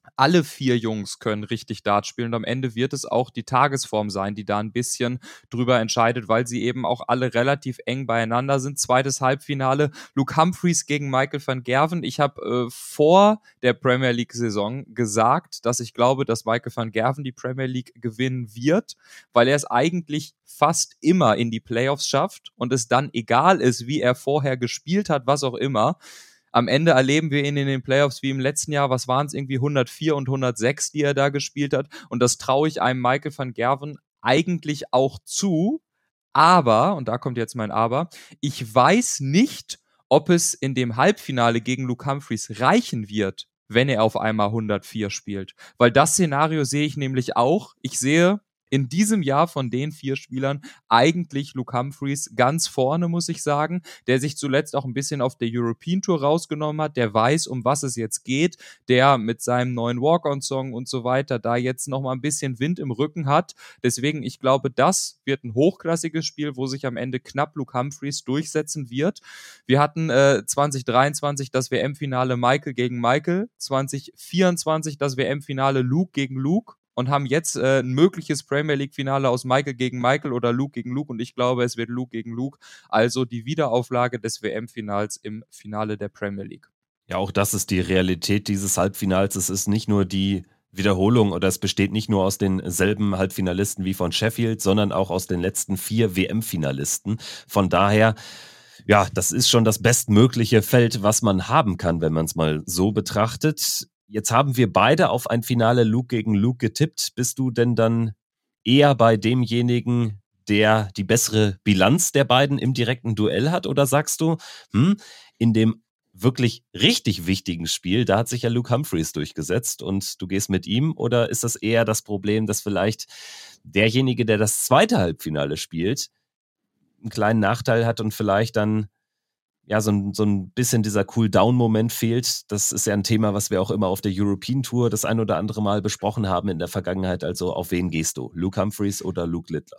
Speaker 1: alle vier Jungs können richtig Dart spielen und am Ende wird es auch die Tagesform sein, die da ein bisschen drüber entscheidet, weil sie eben auch alle relativ eng beieinander sind. Zweites Halbfinale, Luke Humphries gegen Michael van Gerwen. Ich habe äh, vor der Premier League-Saison gesagt, dass ich glaube, dass Michael van Gerwen die Premier League gewinnen wird, weil er es eigentlich fast immer in die Playoffs schafft und es dann egal ist, wie er vorher gespielt hat, was auch immer. Am Ende erleben wir ihn in den Playoffs wie im letzten Jahr. Was waren es? Irgendwie hundertvier und hundertsechs, die er da gespielt hat. Und das traue ich einem Michael van Gerwen eigentlich auch zu. Aber, und da kommt jetzt mein Aber, ich weiß nicht, ob es in dem Halbfinale gegen Luke Humphries reichen wird, wenn er auf einmal hundertvier spielt. Weil das Szenario sehe ich nämlich auch. Ich sehe in diesem Jahr von den vier Spielern eigentlich Luke Humphries ganz vorne, muss ich sagen, der sich zuletzt auch ein bisschen auf der European Tour rausgenommen hat, der weiß, um was es jetzt geht, der mit seinem neuen Walk-on-Song und so weiter da jetzt nochmal ein bisschen Wind im Rücken hat. Deswegen, ich glaube, das wird ein hochklassiges Spiel, wo sich am Ende knapp Luke Humphries durchsetzen wird. Wir hatten äh, zwanzig dreiundzwanzig das W M-Finale Michael gegen Michael, zwanzig vierundzwanzig das W M-Finale Luke gegen Luke. Und haben jetzt äh, ein mögliches Premier League-Finale aus Michael gegen Michael oder Luke gegen Luke. Und ich glaube, es wird Luke gegen Luke. Also die Wiederauflage des W M-Finals im Finale der Premier League.
Speaker 2: Ja, auch das ist die Realität dieses Halbfinals. Es ist nicht nur die Wiederholung oder es besteht nicht nur aus denselben Halbfinalisten wie von Sheffield, sondern auch aus den letzten vier W M-Finalisten. Von daher, ja, das ist schon das bestmögliche Feld, was man haben kann, wenn man es mal so betrachtet. Jetzt haben wir beide auf ein Finale Luke gegen Luke getippt. Bist du denn dann eher bei demjenigen, der die bessere Bilanz der beiden im direkten Duell hat? Oder sagst du, hm, in dem wirklich richtig wichtigen Spiel, da hat sich ja Luke Humphries durchgesetzt und du gehst mit ihm? Oder ist das eher das Problem, dass vielleicht derjenige, der das zweite Halbfinale spielt, einen kleinen Nachteil hat und vielleicht dann ja, so ein, so ein bisschen dieser Cool-Down-Moment fehlt? Das ist ja ein Thema, was wir auch immer auf der European Tour das ein oder andere Mal besprochen haben in der Vergangenheit. Also auf wen gehst du? Luke Humphries oder Luke Littler?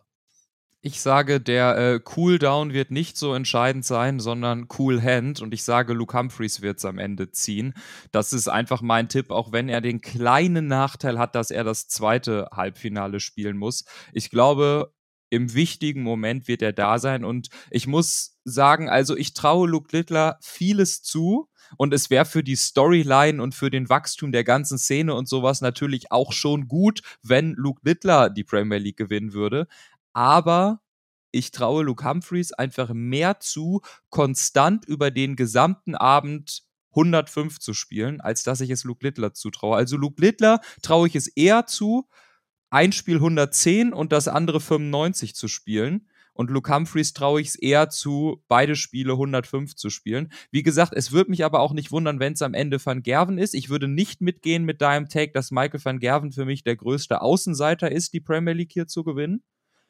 Speaker 1: Ich sage, der äh, Cooldown wird nicht so entscheidend sein, sondern Cool Hand. Und ich sage, Luke Humphries wird es am Ende ziehen. Das ist einfach mein Tipp, auch wenn er den kleinen Nachteil hat, dass er das zweite Halbfinale spielen muss. Ich glaube, im wichtigen Moment wird er da sein. Und ich muss sagen, also ich traue Luke Littler vieles zu. Und es wäre für die Storyline und für den Wachstum der ganzen Szene und sowas natürlich auch schon gut, wenn Luke Littler die Premier League gewinnen würde. Aber ich traue Luke Humphries einfach mehr zu, konstant über den gesamten Abend hundertfünf zu spielen, als dass ich es Luke Littler zutraue. Also Luke Littler traue ich es eher zu, ein Spiel hundertzehn und das andere fünfundneunzig zu spielen. Und Luke Humphries traue ich es eher zu, beide Spiele hundertfünf zu spielen. Wie gesagt, es würde mich aber auch nicht wundern, wenn es am Ende Van Gerwen ist. Ich würde nicht mitgehen mit deinem Take, dass Michael van Gerwen für mich der größte Außenseiter ist, die Premier League hier zu gewinnen.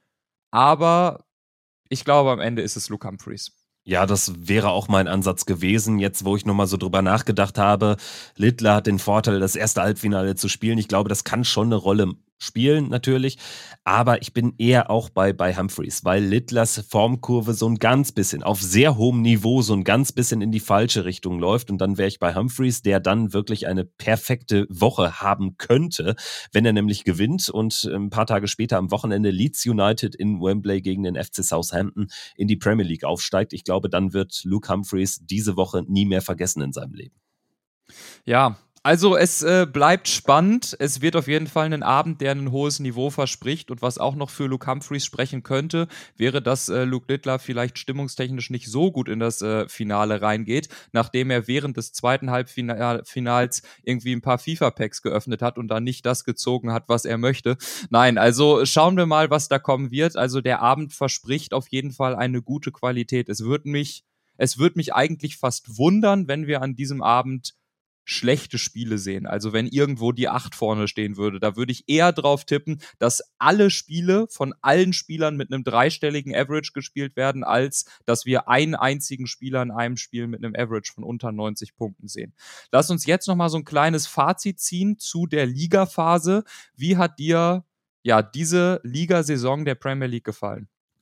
Speaker 1: Aber ich glaube, am Ende ist es Luke Humphries.
Speaker 2: Ja, das wäre auch mein Ansatz gewesen, jetzt wo ich nochmal so drüber nachgedacht habe. Littler hat den Vorteil, das erste Halbfinale zu spielen. Ich glaube, das kann schon eine Rolle spielen natürlich, aber ich bin eher auch bei, bei Humphries, weil Littlers Formkurve so ein ganz bisschen, auf sehr hohem Niveau, so ein ganz bisschen in die falsche Richtung läuft und dann wäre ich bei Humphries, der dann wirklich eine perfekte Woche haben könnte, wenn er nämlich gewinnt und ein paar Tage später am Wochenende Leeds United in Wembley gegen den F C Southampton in die Premier League aufsteigt. Ich glaube, dann wird Luke Humphries diese Woche nie mehr vergessen in seinem Leben.
Speaker 1: Ja, also es äh, bleibt spannend. Es wird auf jeden Fall ein Abend, der ein hohes Niveau verspricht. Und was auch noch für Luke Humphries sprechen könnte, wäre, dass äh, Luke Littler vielleicht stimmungstechnisch nicht so gut in das äh, Finale reingeht, nachdem er während des zweiten Halbfinals irgendwie ein paar FIFA-Packs geöffnet hat und dann nicht das gezogen hat, was er möchte. Nein, also schauen wir mal, was da kommen wird. Also der Abend verspricht auf jeden Fall eine gute Qualität. Es wird mich, es wird mich eigentlich fast wundern, wenn wir an diesem Abend schlechte Spiele sehen. Also wenn irgendwo die acht vorne stehen würde, da würde ich eher drauf tippen, dass alle Spiele von allen Spielern mit einem dreistelligen Average gespielt werden, als dass wir einen einzigen Spieler in einem Spiel mit einem Average von unter neunzig Punkten sehen. Lass uns jetzt nochmal so ein kleines Fazit ziehen zu der Ligaphase. Wie hat dir ja diese Ligasaison der Premier League gefallen?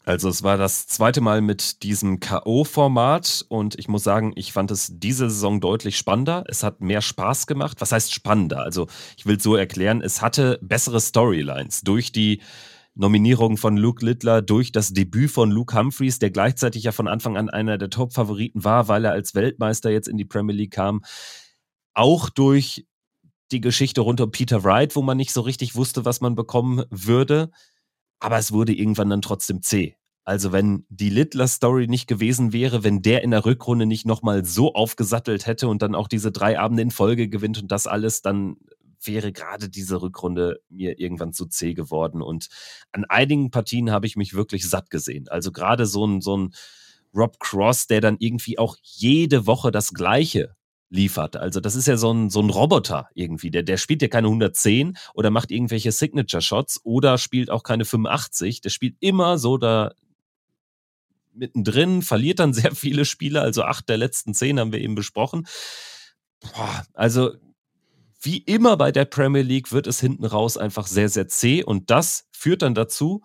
Speaker 2: Also es war das zweite Mal mit diesem K O-Format und ich muss sagen, ich fand es diese Saison deutlich spannender. Es hat mehr Spaß gemacht. Was heißt spannender? Also ich will es so erklären, es hatte bessere Storylines durch die Nominierung von Luke Littler, durch das Debüt von Luke Humphries, der gleichzeitig ja von Anfang an einer der Top-Favoriten war, weil er als Weltmeister jetzt in die Premier League kam. Auch durch die Geschichte rund um Peter Wright, wo man nicht so richtig wusste, was man bekommen würde. Aber es wurde irgendwann dann trotzdem zäh. Also wenn die Littler-Story nicht gewesen wäre, wenn der in der Rückrunde nicht nochmal so aufgesattelt hätte und dann auch diese drei Abende in Folge gewinnt und das alles, dann wäre gerade diese Rückrunde mir irgendwann zu zäh geworden. Und an einigen Partien habe ich mich wirklich satt gesehen. Also gerade so ein, so ein Rob Cross, der dann irgendwie auch jede Woche das Gleiche liefert. Also das ist ja so ein, so ein Roboter irgendwie. Der, der spielt ja keine hundertzehn oder macht irgendwelche Signature-Shots oder spielt auch keine fünfundachtzig. Der spielt immer so da mittendrin, verliert dann sehr viele Spiele, also acht der letzten zehn haben wir eben besprochen. Boah, also wie immer bei der Premier League wird es hinten raus einfach sehr, sehr zäh und das führt dann dazu,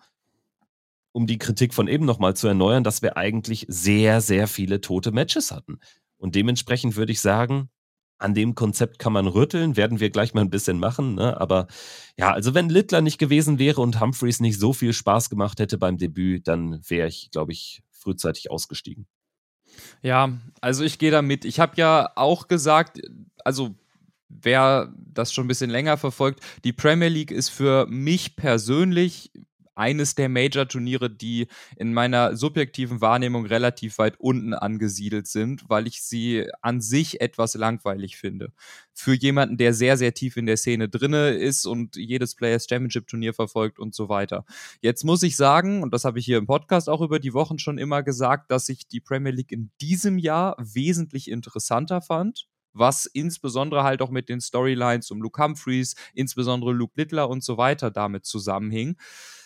Speaker 2: um die Kritik von eben nochmal zu erneuern, dass wir eigentlich sehr, sehr viele tote Matches hatten. Und dementsprechend würde ich sagen, an dem Konzept kann man rütteln, werden wir gleich mal ein bisschen machen, ne? Aber ja, also wenn Littler nicht gewesen wäre und Humphries nicht so viel Spaß gemacht hätte beim Debüt, dann wäre ich, glaube ich, frühzeitig ausgestiegen.
Speaker 1: Ja, also ich gehe da mit. Ich habe ja auch gesagt, also wer das schon ein bisschen länger verfolgt, die Premier League ist für mich persönlich eines der Major-Turniere, die in meiner subjektiven Wahrnehmung relativ weit unten angesiedelt sind, weil ich sie an sich etwas langweilig finde. Für jemanden, der sehr, sehr tief in der Szene drinne ist und jedes Players Championship Turnier verfolgt und so weiter. Jetzt muss ich sagen, und das habe ich hier im Podcast auch über die Wochen schon immer gesagt, dass ich die Premier League in diesem Jahr wesentlich interessanter fand, was insbesondere halt auch mit den Storylines um Luke Humphries, insbesondere Luke Littler und so weiter damit zusammenhing.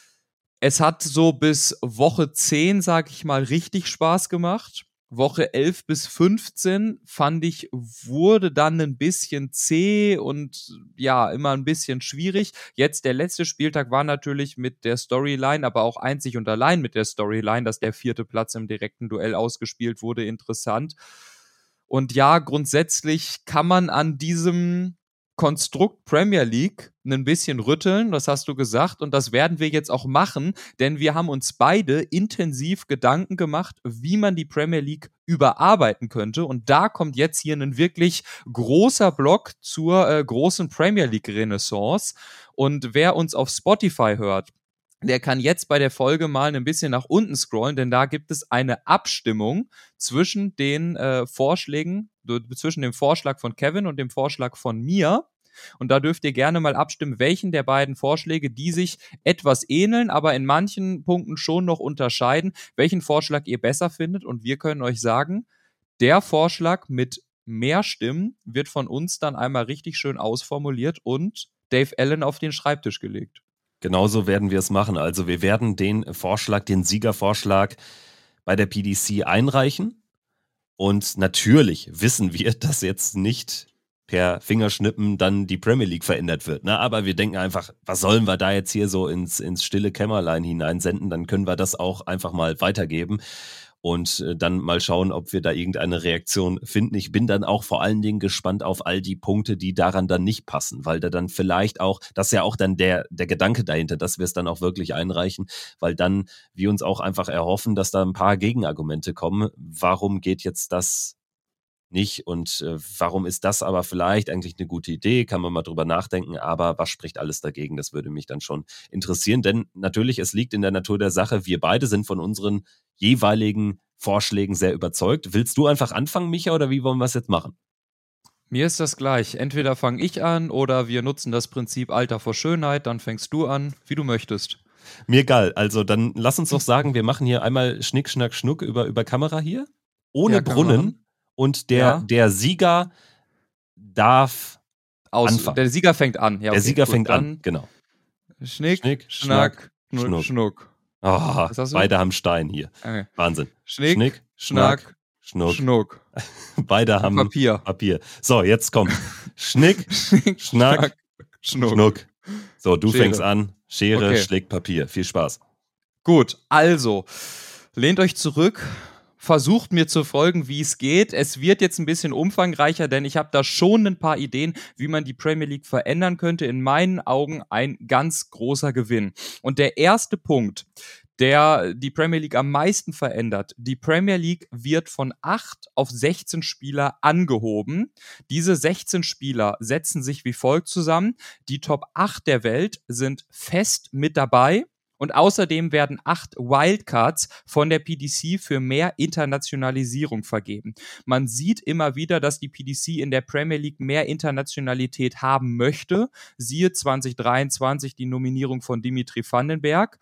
Speaker 1: Es hat so bis Woche zehn, sag ich mal, richtig Spaß gemacht. Woche elf bis fünfzehn fand ich, wurde dann ein bisschen zäh und ja, immer ein bisschen schwierig. Jetzt der letzte Spieltag war natürlich mit der Storyline, aber auch einzig und allein mit der Storyline, dass der vierte Platz im direkten Duell ausgespielt wurde, interessant. Und ja, grundsätzlich kann man an diesem Konstrukt Premier League ein bisschen rütteln, das hast du gesagt, und das werden wir jetzt auch machen, denn wir haben uns beide intensiv Gedanken gemacht, wie man die Premier League überarbeiten könnte, und da kommt jetzt hier ein wirklich großer Block zur äh, großen Premier League Renaissance, und wer uns auf Spotify hört, der kann jetzt bei der Folge mal ein bisschen nach unten scrollen, denn da gibt es eine Abstimmung zwischen den äh, Vorschlägen, zwischen dem Vorschlag von Kevin und dem Vorschlag von mir. Und da dürft ihr gerne mal abstimmen, welchen der beiden Vorschläge, die sich etwas ähneln, aber in manchen Punkten schon noch unterscheiden, welchen Vorschlag ihr besser findet. Und wir können euch sagen, der Vorschlag mit mehr Stimmen wird von uns dann einmal richtig schön ausformuliert und Dave Allen auf den Schreibtisch gelegt.
Speaker 2: Genauso werden wir es machen. Also wir werden den Vorschlag, den Siegervorschlag bei der P D C einreichen. Und natürlich wissen wir, dass jetzt nicht per Fingerschnippen dann die Premier League verändert wird. Ne? Aber wir denken einfach, was sollen wir da jetzt hier so ins, ins stille Kämmerlein hineinsenden? Dann können wir das auch einfach mal weitergeben. Und dann mal schauen, ob wir da irgendeine Reaktion finden. Ich bin dann auch vor allen Dingen gespannt auf all die Punkte, die daran dann nicht passen, weil da dann vielleicht auch, das ist ja auch dann der, der Gedanke dahinter, dass wir es dann auch wirklich einreichen, weil dann wir uns auch einfach erhoffen, dass da ein paar Gegenargumente kommen. Warum geht jetzt das nicht und äh, warum ist das aber vielleicht eigentlich eine gute Idee, kann man mal drüber nachdenken, aber was spricht alles dagegen, das würde mich dann schon interessieren, denn natürlich, es liegt in der Natur der Sache, wir beide sind von unseren jeweiligen Vorschlägen sehr überzeugt. Willst du einfach anfangen, Micha, oder wie wollen wir es jetzt machen?
Speaker 1: Mir ist das gleich, entweder fange ich an oder wir nutzen das Prinzip Alter vor Schönheit, dann fängst du an, wie du möchtest.
Speaker 2: Mir egal, also dann lass uns doch sagen, wir machen hier einmal Schnick, Schnack, Schnuck über, über Kamera hier, ohne ja, Brunnen. Und der, ja. der Sieger darf Aus, anfangen.
Speaker 1: Der Sieger fängt an. Ja,
Speaker 2: der
Speaker 1: okay,
Speaker 2: Sieger
Speaker 1: gut,
Speaker 2: fängt an, genau.
Speaker 1: Schnick, Schnick Schnack, Schnuck. Schnuck.
Speaker 2: Oh, beide haben Stein hier. Okay. Wahnsinn.
Speaker 1: Schnick, Schnick Schnack, Schnuck. Schnuck.
Speaker 2: Beide haben
Speaker 1: Papier.
Speaker 2: Papier. So, jetzt kommt Schnick, Schnick Schnack, Schnuck. Schnuck. So, du Schere. Fängst an. Schere, okay. Schlägt Papier. Viel Spaß.
Speaker 1: Gut, also, lehnt euch zurück, versucht mir zu folgen, wie es geht. Es wird jetzt ein bisschen umfangreicher, denn ich habe da schon ein paar Ideen, wie man die Premier League verändern könnte. In meinen Augen ein ganz großer Gewinn. Und der erste Punkt, der die Premier League am meisten verändert. Die Premier League wird von acht auf sechzehn Spieler angehoben. Diese sechzehn Spieler setzen sich wie folgt zusammen. Die Top acht der Welt sind fest mit dabei. Und außerdem werden acht Wildcards von der P D C für mehr Internationalisierung vergeben. Man sieht immer wieder, dass die P D C in der Premier League mehr Internationalität haben möchte. Siehe zwanzig dreiundzwanzig die Nominierung von Dimitri Vandenberg.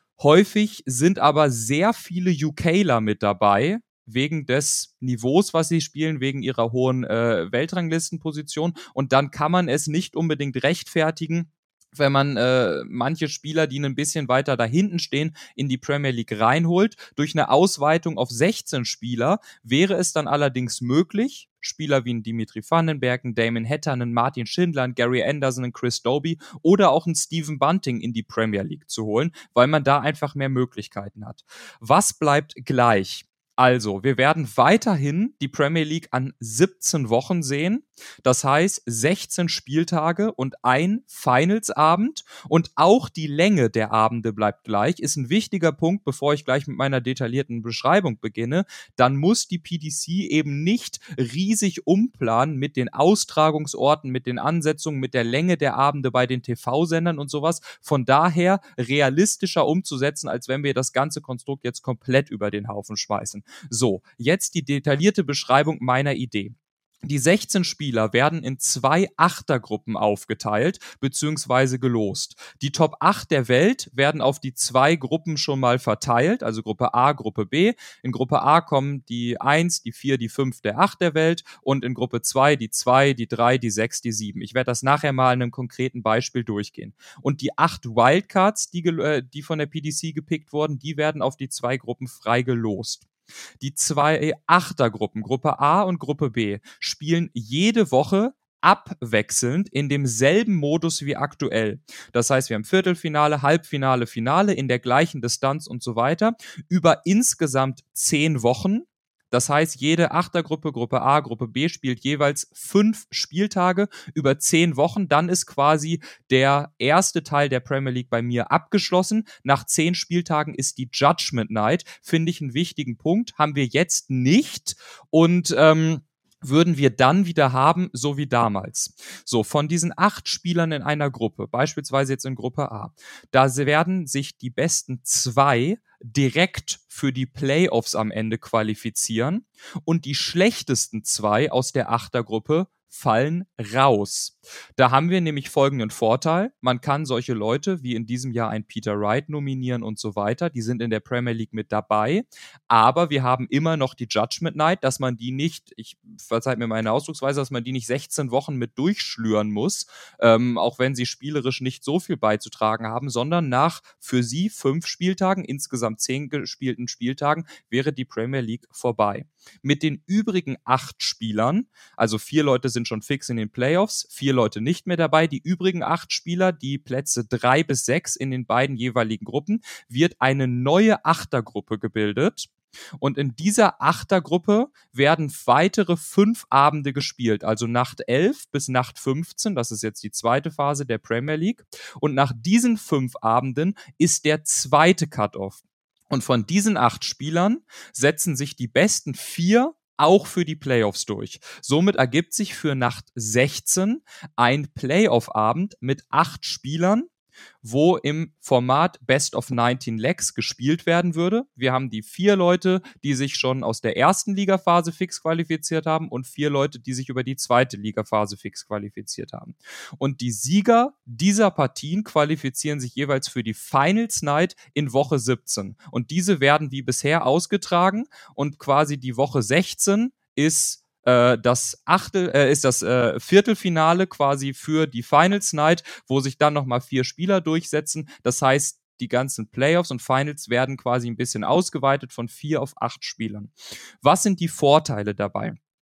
Speaker 1: Häufig sind aber sehr viele UKler mit dabei, wegen des Niveaus, was sie spielen, wegen ihrer hohen äh, Weltranglistenposition. Und dann kann man es nicht unbedingt rechtfertigen, wenn man äh, manche Spieler, die ein bisschen weiter da hinten stehen, in die Premier League reinholt. Durch eine Ausweitung auf sechzehn Spieler wäre es dann allerdings möglich, Spieler wie ein Dimitri Vandenberg, ein Damon Hatter, einen Martin Schindler, einen Gary Anderson, einen Chris Doby oder auch einen Stephen Bunting in die Premier League zu holen, weil man da einfach mehr Möglichkeiten hat. Was bleibt gleich? Also, wir werden weiterhin die Premier League an siebzehn Wochen sehen. Das heißt, sechzehn Spieltage und ein Finals-Abend. Und auch die Länge der Abende bleibt gleich. Ist ein wichtiger Punkt, bevor ich gleich mit meiner detaillierten Beschreibung beginne. Dann muss die P D C eben nicht riesig umplanen mit den Austragungsorten, mit den Ansetzungen, mit der Länge der Abende bei den T V-Sendern und sowas. Von daher realistischer umzusetzen, als wenn wir das ganze Konstrukt jetzt komplett über den Haufen schmeißen. So, jetzt die detaillierte Beschreibung meiner Idee. Die sechzehn Spieler werden in zwei Achtergruppen aufgeteilt bzw. gelost. Die Top acht der Welt werden auf die zwei Gruppen schon mal verteilt, also Gruppe A, Gruppe B. In Gruppe A kommen die eins, die vier, die fünf, der acht der Welt und in Gruppe zwei die zwei, die drei, die sechs, die sieben. Ich werde das nachher mal in einem konkreten Beispiel durchgehen. Und die acht Wildcards, die, die von der P D C gepickt wurden, die werden auf die zwei Gruppen frei gelost. Die zwei Achtergruppen, Gruppe A und Gruppe B, spielen jede Woche abwechselnd in demselben Modus wie aktuell. Das heißt, wir haben Viertelfinale, Halbfinale, Finale in der gleichen Distanz und so weiter über insgesamt zehn Wochen. Das heißt, jede Achtergruppe, Gruppe A, Gruppe B spielt jeweils fünf Spieltage über zehn Wochen. Dann ist quasi der erste Teil der Premier League bei mir abgeschlossen. Nach zehn Spieltagen ist die Judgment Night. Finde ich einen wichtigen Punkt. Haben wir jetzt nicht. Und ähm, würden wir dann wieder haben, so wie damals. So, von diesen acht Spielern in einer Gruppe, beispielsweise jetzt in Gruppe A, da werden sich die besten zwei direkt für die Playoffs am Ende qualifizieren und die schlechtesten zwei aus der Achtergruppe fallen raus. Da haben wir nämlich folgenden Vorteil. Man kann solche Leute wie in diesem Jahr ein Peter Wright nominieren und so weiter. Die sind in der Premier League mit dabei. Aber wir haben immer noch die Judgment Night, dass man die nicht, ich verzeiht mir meine Ausdrucksweise, dass man die nicht sechzehn Wochen mit durchschlüren muss, ähm, auch wenn sie spielerisch nicht so viel beizutragen haben, sondern nach für sie fünf Spieltagen, insgesamt zehn gespielten Spieltagen, wäre die Premier League vorbei. Mit den übrigen acht Spielern, also vier Leute sind schon fix in den Playoffs, vier Leute nicht mehr dabei, die übrigen acht Spieler, die Plätze drei bis sechs in den beiden jeweiligen Gruppen, wird eine neue Achtergruppe gebildet. Und in dieser Achtergruppe werden weitere fünf Abende gespielt, also Nacht elf bis Nacht fünfzehn, das ist jetzt die zweite Phase der Premier League. Und nach diesen fünf Abenden ist der zweite Cut-Off. Und von diesen acht Spielern setzen sich die besten vier auch für die Playoffs durch. Somit ergibt sich für Nacht sechzehn ein Playoff-Abend mit acht Spielern, wo im Format Best of neunzehn Legs gespielt werden würde. Wir haben die vier Leute, die sich schon aus der ersten Ligaphase fix qualifiziert haben und vier Leute, die sich über die zweite Ligaphase fix qualifiziert haben. Und die Sieger dieser Partien qualifizieren sich jeweils für die Finals Night in Woche siebzehn. Und diese werden wie bisher ausgetragen und quasi die Woche sechzehn ist das Achtel, äh, ist das äh, Viertelfinale quasi für die Finals Night, wo sich dann nochmal vier Spieler durchsetzen. Das heißt, die ganzen Playoffs und Finals werden quasi ein bisschen ausgeweitet von vier auf acht Spielern. Was sind die Vorteile dabei?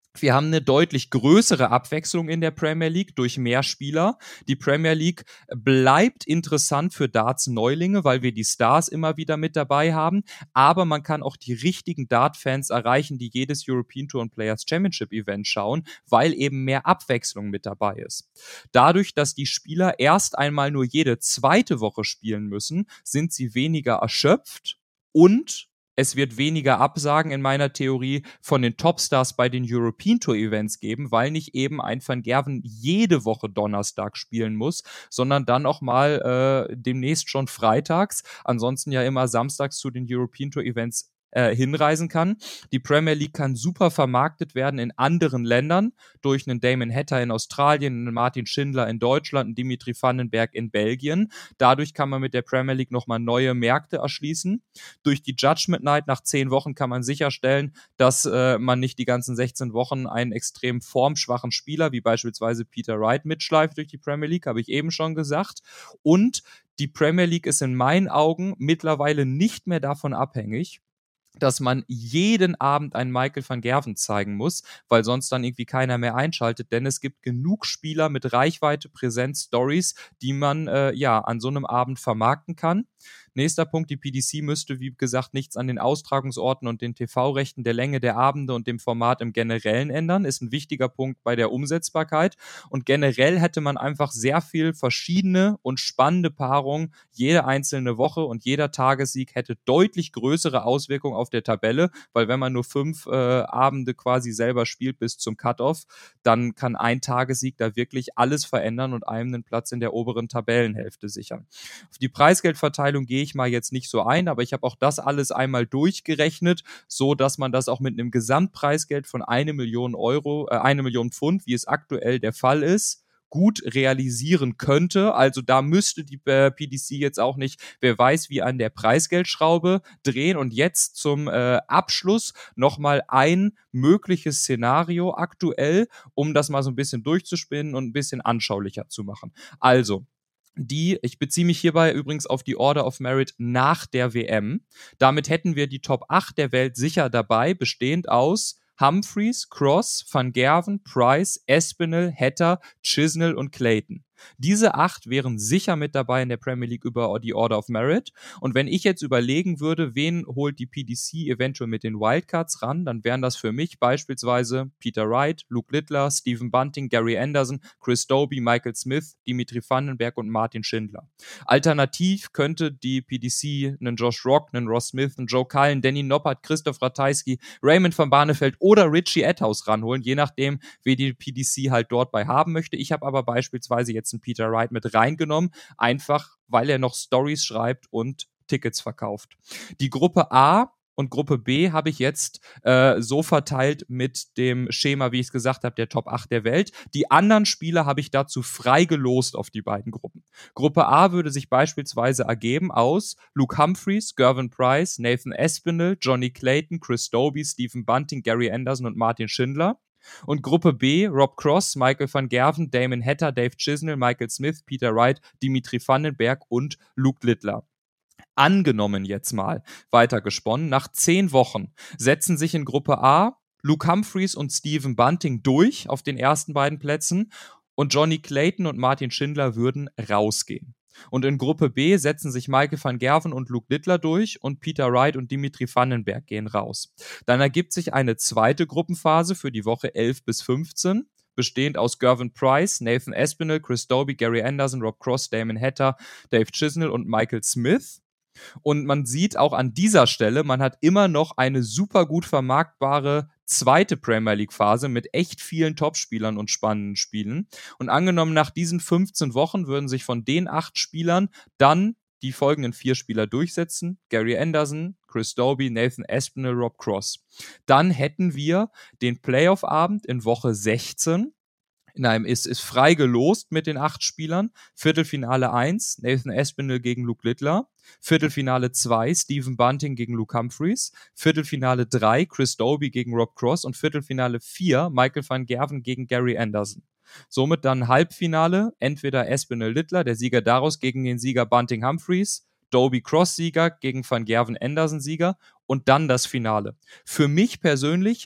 Speaker 1: Wir haben eine deutlich größere Abwechslung in der Premier League durch mehr Spieler. Die Premier League bleibt interessant für Darts-Neulinge, weil wir die Stars immer wieder mit dabei haben. Aber man kann auch die richtigen Dart-Fans erreichen, die jedes European Tour und Players Championship Event schauen, weil eben mehr Abwechslung mit dabei ist. Dadurch, dass die Spieler erst einmal nur jede zweite Woche spielen müssen, sind sie weniger erschöpft und es wird weniger Absagen in meiner Theorie von den Topstars bei den European Tour Events geben, weil nicht eben ein Van Gerwen jede Woche Donnerstag spielen muss, sondern dann auch mal äh, demnächst schon freitags, ansonsten ja immer samstags zu den European Tour Events äh, hinreisen kann. Die Premier League kann super vermarktet werden in anderen Ländern durch einen Damon Hatter in Australien, einen Martin Schindler in Deutschland, einen Dimitri Vandenberg in Belgien. Dadurch kann man mit der Premier League nochmal neue Märkte erschließen. Durch die Judgment Night nach zehn Wochen kann man sicherstellen, dass äh, man nicht die ganzen sechzehn Wochen einen extrem formschwachen Spieler, wie beispielsweise Peter Wright, mitschleift durch die Premier League, habe ich eben schon gesagt. Und die Premier League ist in meinen Augen mittlerweile nicht mehr davon abhängig, dass man jeden Abend einen Michael van Gerwen zeigen muss, weil sonst dann irgendwie keiner mehr einschaltet, denn es gibt genug Spieler mit Reichweite, Präsenz, Stories, die man äh, ja an so einem Abend vermarkten kann. Nächster Punkt, die P D C müsste, wie gesagt, nichts an den Austragungsorten und den T V-Rechten, der Länge der Abende und dem Format im Generellen ändern, ist ein wichtiger Punkt bei der Umsetzbarkeit. Und generell hätte man einfach sehr viel verschiedene und spannende Paarungen jede einzelne Woche und jeder Tagessieg hätte deutlich größere Auswirkungen auf der Tabelle, weil wenn man nur fünf äh, Abende quasi selber spielt bis zum Cut-Off, dann kann ein Tagessieg da wirklich alles verändern und einem einen Platz in der oberen Tabellenhälfte sichern. Auf die Preisgeldverteilung gehe ich mal jetzt nicht so ein, aber ich habe auch das alles einmal durchgerechnet, so dass man das auch mit einem Gesamtpreisgeld von eine Million Euro, äh, eine Million Pfund, wie es aktuell der Fall ist, gut realisieren könnte. Also da müsste die äh, P D C jetzt auch nicht, wer weiß, wie an der Preisgeldschraube drehen. Und jetzt zum äh, Abschluss nochmal ein mögliches Szenario aktuell, um das mal so ein bisschen durchzuspinnen und ein bisschen anschaulicher zu machen. Also, die, ich beziehe mich hierbei übrigens auf die Order of Merit nach der W M. Damit hätten wir die Top acht der Welt sicher dabei, bestehend aus Humphreys, Cross, Van Gerwen, Price, Espinel, Hatter, Chisnell und Clayton. Diese acht wären sicher mit dabei in der Premier League über die Order of Merit. Und wenn ich jetzt überlegen würde, wen holt die P D C eventuell mit den Wildcards ran, dann wären das für mich beispielsweise Peter Wright, Luke Littler, Stephen Bunting, Gary Anderson, Chris Dobey, Michael Smith, Dimitri Vandenberg und Martin Schindler. Alternativ könnte die P D C einen Josh Rock, einen Ross Smith, einen Joe Cullen, Danny Noppert, Christoph Ratajski, Raymond van Barneveld oder Richie Etthaus ranholen, je nachdem, wer die P D C halt dort bei haben möchte. Ich habe aber beispielsweise jetzt einen Peter Wright mit reingenommen, einfach weil er noch Stories schreibt und Tickets verkauft. Die Gruppe A und Gruppe B habe ich jetzt äh, so verteilt mit dem Schema, wie ich es gesagt habe, der Top acht der Welt. Die anderen Spieler habe ich dazu frei gelost auf die beiden Gruppen. Gruppe A würde sich beispielsweise ergeben aus Luke Humphreys, Gervin Price, Nathan Espinel, Johnny Clayton, Chris Dobey, Stephen Bunting, Gary Anderson und Martin Schindler. Und Gruppe B, Rob Cross, Michael van Gerwen, Damon Hatter, Dave Chisnell, Michael Smith, Peter Wright, Dimitri Vandenberg und Luke Littler. Angenommen jetzt mal, weitergesponnen, nach zehn Wochen setzen sich in Gruppe A Luke Humphreys und Stephen Bunting durch auf den ersten beiden Plätzen und Johnny Clayton und Martin Schindler würden rausgehen. Und in Gruppe B setzen sich Michael van Gerwen und Luke Littler durch und Peter Wright und Dimitri Vandenberg gehen raus. Dann ergibt sich eine zweite Gruppenphase für die Woche elf bis fünfzehn, bestehend aus Gervin Price, Nathan Espinel, Chris Dobey, Gary Anderson, Rob Cross, Damon Hatter, Dave Chisnell und Michael Smith. Und man sieht auch an dieser Stelle, man hat immer noch eine super gut vermarktbare zweite Premier League Phase mit echt vielen Topspielern und spannenden Spielen. Und angenommen, nach diesen fünfzehn Wochen würden sich von den acht Spielern dann die folgenden vier Spieler durchsetzen. Gary Anderson, Chris Dobey, Nathan Espinel, Rob Cross. Dann hätten wir den Playoff-Abend in Woche sechzehn. In einem ist, ist frei gelost mit den acht Spielern. Viertelfinale eins, Nathan Espinel gegen Luke Littler. Viertelfinale zwei, Stephen Bunting gegen Luke Humphreys. Viertelfinale drei, Chris Dobey gegen Rob Cross. Und Viertelfinale vier, Michael van Gerwen gegen Gary Anderson. Somit dann Halbfinale, entweder Espinel Littler, der Sieger daraus gegen den Sieger Bunting Humphreys, Dobey Cross Sieger gegen Van Gerwen Anderson Sieger und dann das Finale. Für mich persönlich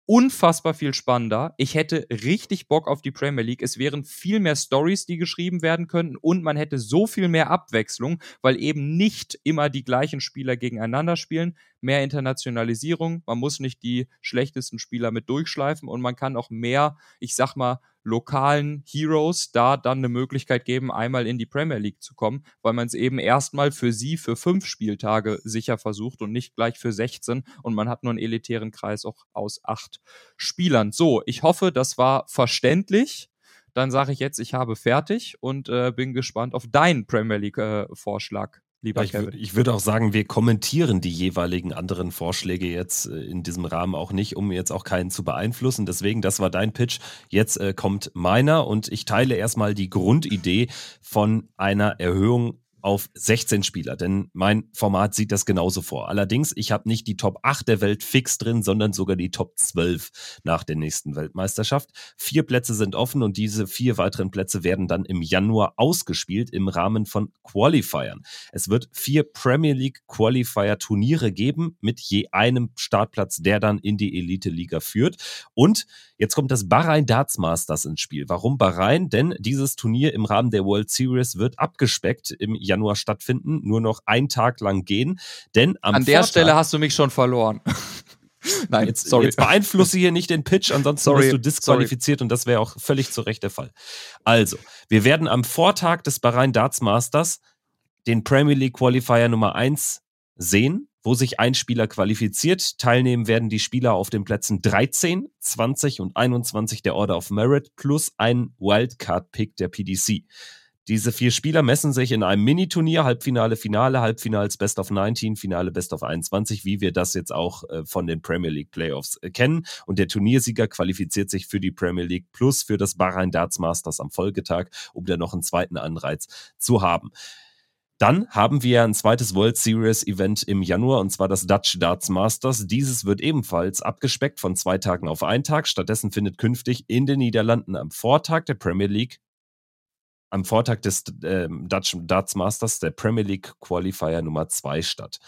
Speaker 1: unfassbar viel spannender. Ich hätte richtig Bock auf die Premier League. Es wären viel mehr Stories, die geschrieben werden könnten und man hätte so viel mehr Abwechslung, weil eben nicht immer die gleichen Spieler gegeneinander spielen. Mehr Internationalisierung, man muss nicht die schlechtesten Spieler mit durchschleifen und man kann auch mehr, ich sag mal, lokalen Heroes da dann eine Möglichkeit geben, einmal in die Premier League zu kommen, weil man es eben erstmal für sie für fünf Spieltage sicher versucht und nicht gleich für sechzehn und man hat nur einen elitären Kreis auch aus acht Spielern. So, ich hoffe, das war verständlich. Dann sage ich jetzt, ich habe fertig und äh, bin gespannt auf deinen Premier League-Vorschlag. Lieber
Speaker 2: ich,
Speaker 1: Kevin.
Speaker 2: w- ich würde auch sagen, wir kommentieren die jeweiligen anderen Vorschläge jetzt äh, in diesem Rahmen auch nicht, um jetzt auch keinen zu beeinflussen. Deswegen, das war dein Pitch. Jetzt äh, kommt meiner und ich teile erstmal die Grundidee von einer Erhöhung auf sechzehn Spieler, denn mein Format sieht das genauso vor. Allerdings, ich habe nicht die Top acht der Welt fix drin, sondern sogar die Top zwölf nach der nächsten Weltmeisterschaft. Vier Plätze sind offen und diese vier weiteren Plätze werden dann im Januar ausgespielt im Rahmen von Qualifiern. Es wird vier Premier League Qualifier Turniere geben mit je einem Startplatz, der dann in die Elite-Liga führt. Und jetzt kommt das Bahrain Darts Masters ins Spiel. Warum Bahrain? Denn dieses Turnier im Rahmen der World Series wird abgespeckt im Januar stattfinden, nur noch einen Tag lang gehen. Denn am
Speaker 1: An der
Speaker 2: Vortag,
Speaker 1: Stelle hast du mich schon verloren. Nein,
Speaker 2: jetzt,
Speaker 1: sorry.
Speaker 2: jetzt beeinflusse hier nicht den Pitch, ansonsten
Speaker 1: Sorry,
Speaker 2: wirst du disqualifiziert und das wäre auch völlig zu Recht der Fall. Also, wir werden am Vortag des Bahrain Darts Masters den Premier League Qualifier Nummer eins sehen, wo sich ein Spieler qualifiziert. Teilnehmen werden die Spieler auf den Plätzen dreizehn, zwanzig und einundzwanzig der Order of Merit plus ein Wildcard-Pick der P D C. Diese vier Spieler messen sich in einem Mini-Turnier, Halbfinale, Finale, Halbfinals Best of neunzehn, Finale Best of einundzwanzig, wie wir das jetzt auch äh, von den Premier League Playoffs äh, kennen. Und der Turniersieger qualifiziert sich für die Premier League plus für das Bahrain Darts Masters am Folgetag, um da noch einen zweiten Anreiz zu haben. Dann haben wir ein zweites World Series Event im Januar und zwar das Dutch Darts Masters. Dieses wird ebenfalls abgespeckt von zwei Tagen auf einen Tag. Stattdessen findet künftig in den Niederlanden am Vortag der Premier League am Vortag des äh, Dutch Darts Masters der Premier League Qualifier Nummer zwei statt.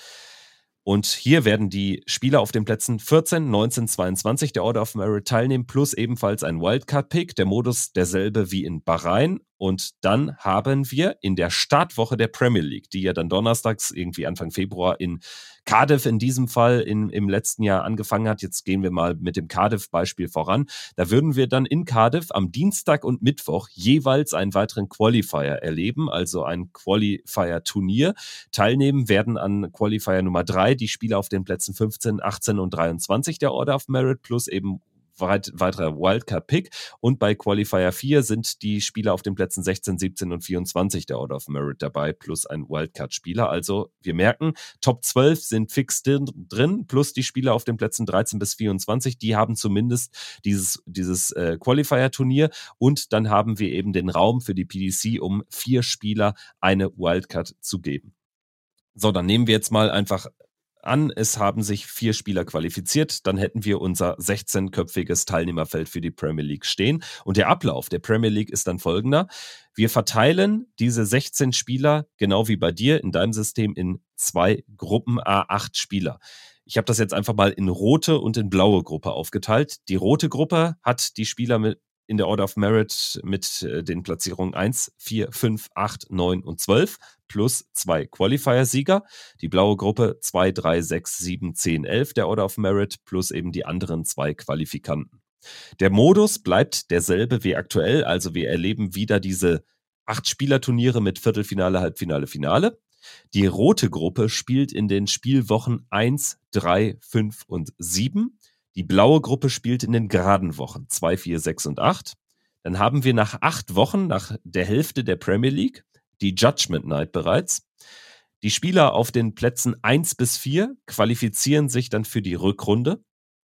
Speaker 2: Und hier werden die Spieler auf den Plätzen vierzehn, neunzehn, zweiundzwanzig der Order of Merit teilnehmen, plus ebenfalls ein Wildcard-Pick, der Modus derselbe wie in Bahrain. Und dann haben wir in der Startwoche der Premier League, die ja dann donnerstags irgendwie Anfang Februar in Cardiff in diesem Fall in, im letzten Jahr angefangen hat. Jetzt gehen wir mal mit dem Cardiff-Beispiel voran. Da würden wir dann in Cardiff am Dienstag und Mittwoch jeweils einen weiteren Qualifier erleben, also ein Qualifier-Turnier. Teilnehmen werden an Qualifier Nummer drei die Spieler auf den Plätzen fünfzehn, achtzehn und dreiundzwanzig der Order of Merit plus eben weit, weiterer Wildcard-Pick. Und bei Qualifier vier sind die Spieler auf den Plätzen sechzehn, siebzehn und vierundzwanzig der Order of Merit dabei, plus ein Wildcard-Spieler. Also wir merken, Top zwölf sind fix drin, plus die Spieler auf den Plätzen dreizehn bis vierundzwanzig, die haben zumindest dieses, dieses äh, Qualifier-Turnier. Und dann haben wir eben den Raum für die P D C, um vier Spieler eine Wildcard zu geben. So, dann nehmen wir jetzt mal einfach an, es haben sich vier Spieler qualifiziert, dann hätten wir unser sechzehnköpfiges Teilnehmerfeld für die Premier League stehen. Und der Ablauf der Premier League ist dann folgender. Wir verteilen diese sechzehn Spieler, genau wie bei dir in deinem System, in zwei Gruppen à acht Spieler. Ich habe das jetzt einfach mal in rote und in blaue Gruppe aufgeteilt. Die rote Gruppe hat die Spieler mit in der Order of Merit mit äh, den Platzierungen eins, vier, fünf, acht, neun und zwölf plus zwei Qualifier-Sieger. Die blaue Gruppe zwei, drei, sechs, sieben, zehn, elf der Order of Merit plus eben die anderen zwei Qualifikanten. Der Modus bleibt derselbe wie aktuell, also wir erleben wieder diese acht-Spieler-Turniere mit Viertelfinale, Halbfinale, Finale. Die rote Gruppe spielt in den Spielwochen eins, drei, fünf und sieben. Die blaue Gruppe spielt in den geraden Wochen zwei, vier, sechs und acht. Dann haben wir nach acht Wochen, nach der Hälfte der Premier League, die Judgment Night bereits. Die Spieler auf den Plätzen eins bis vier qualifizieren sich dann für die Rückrunde.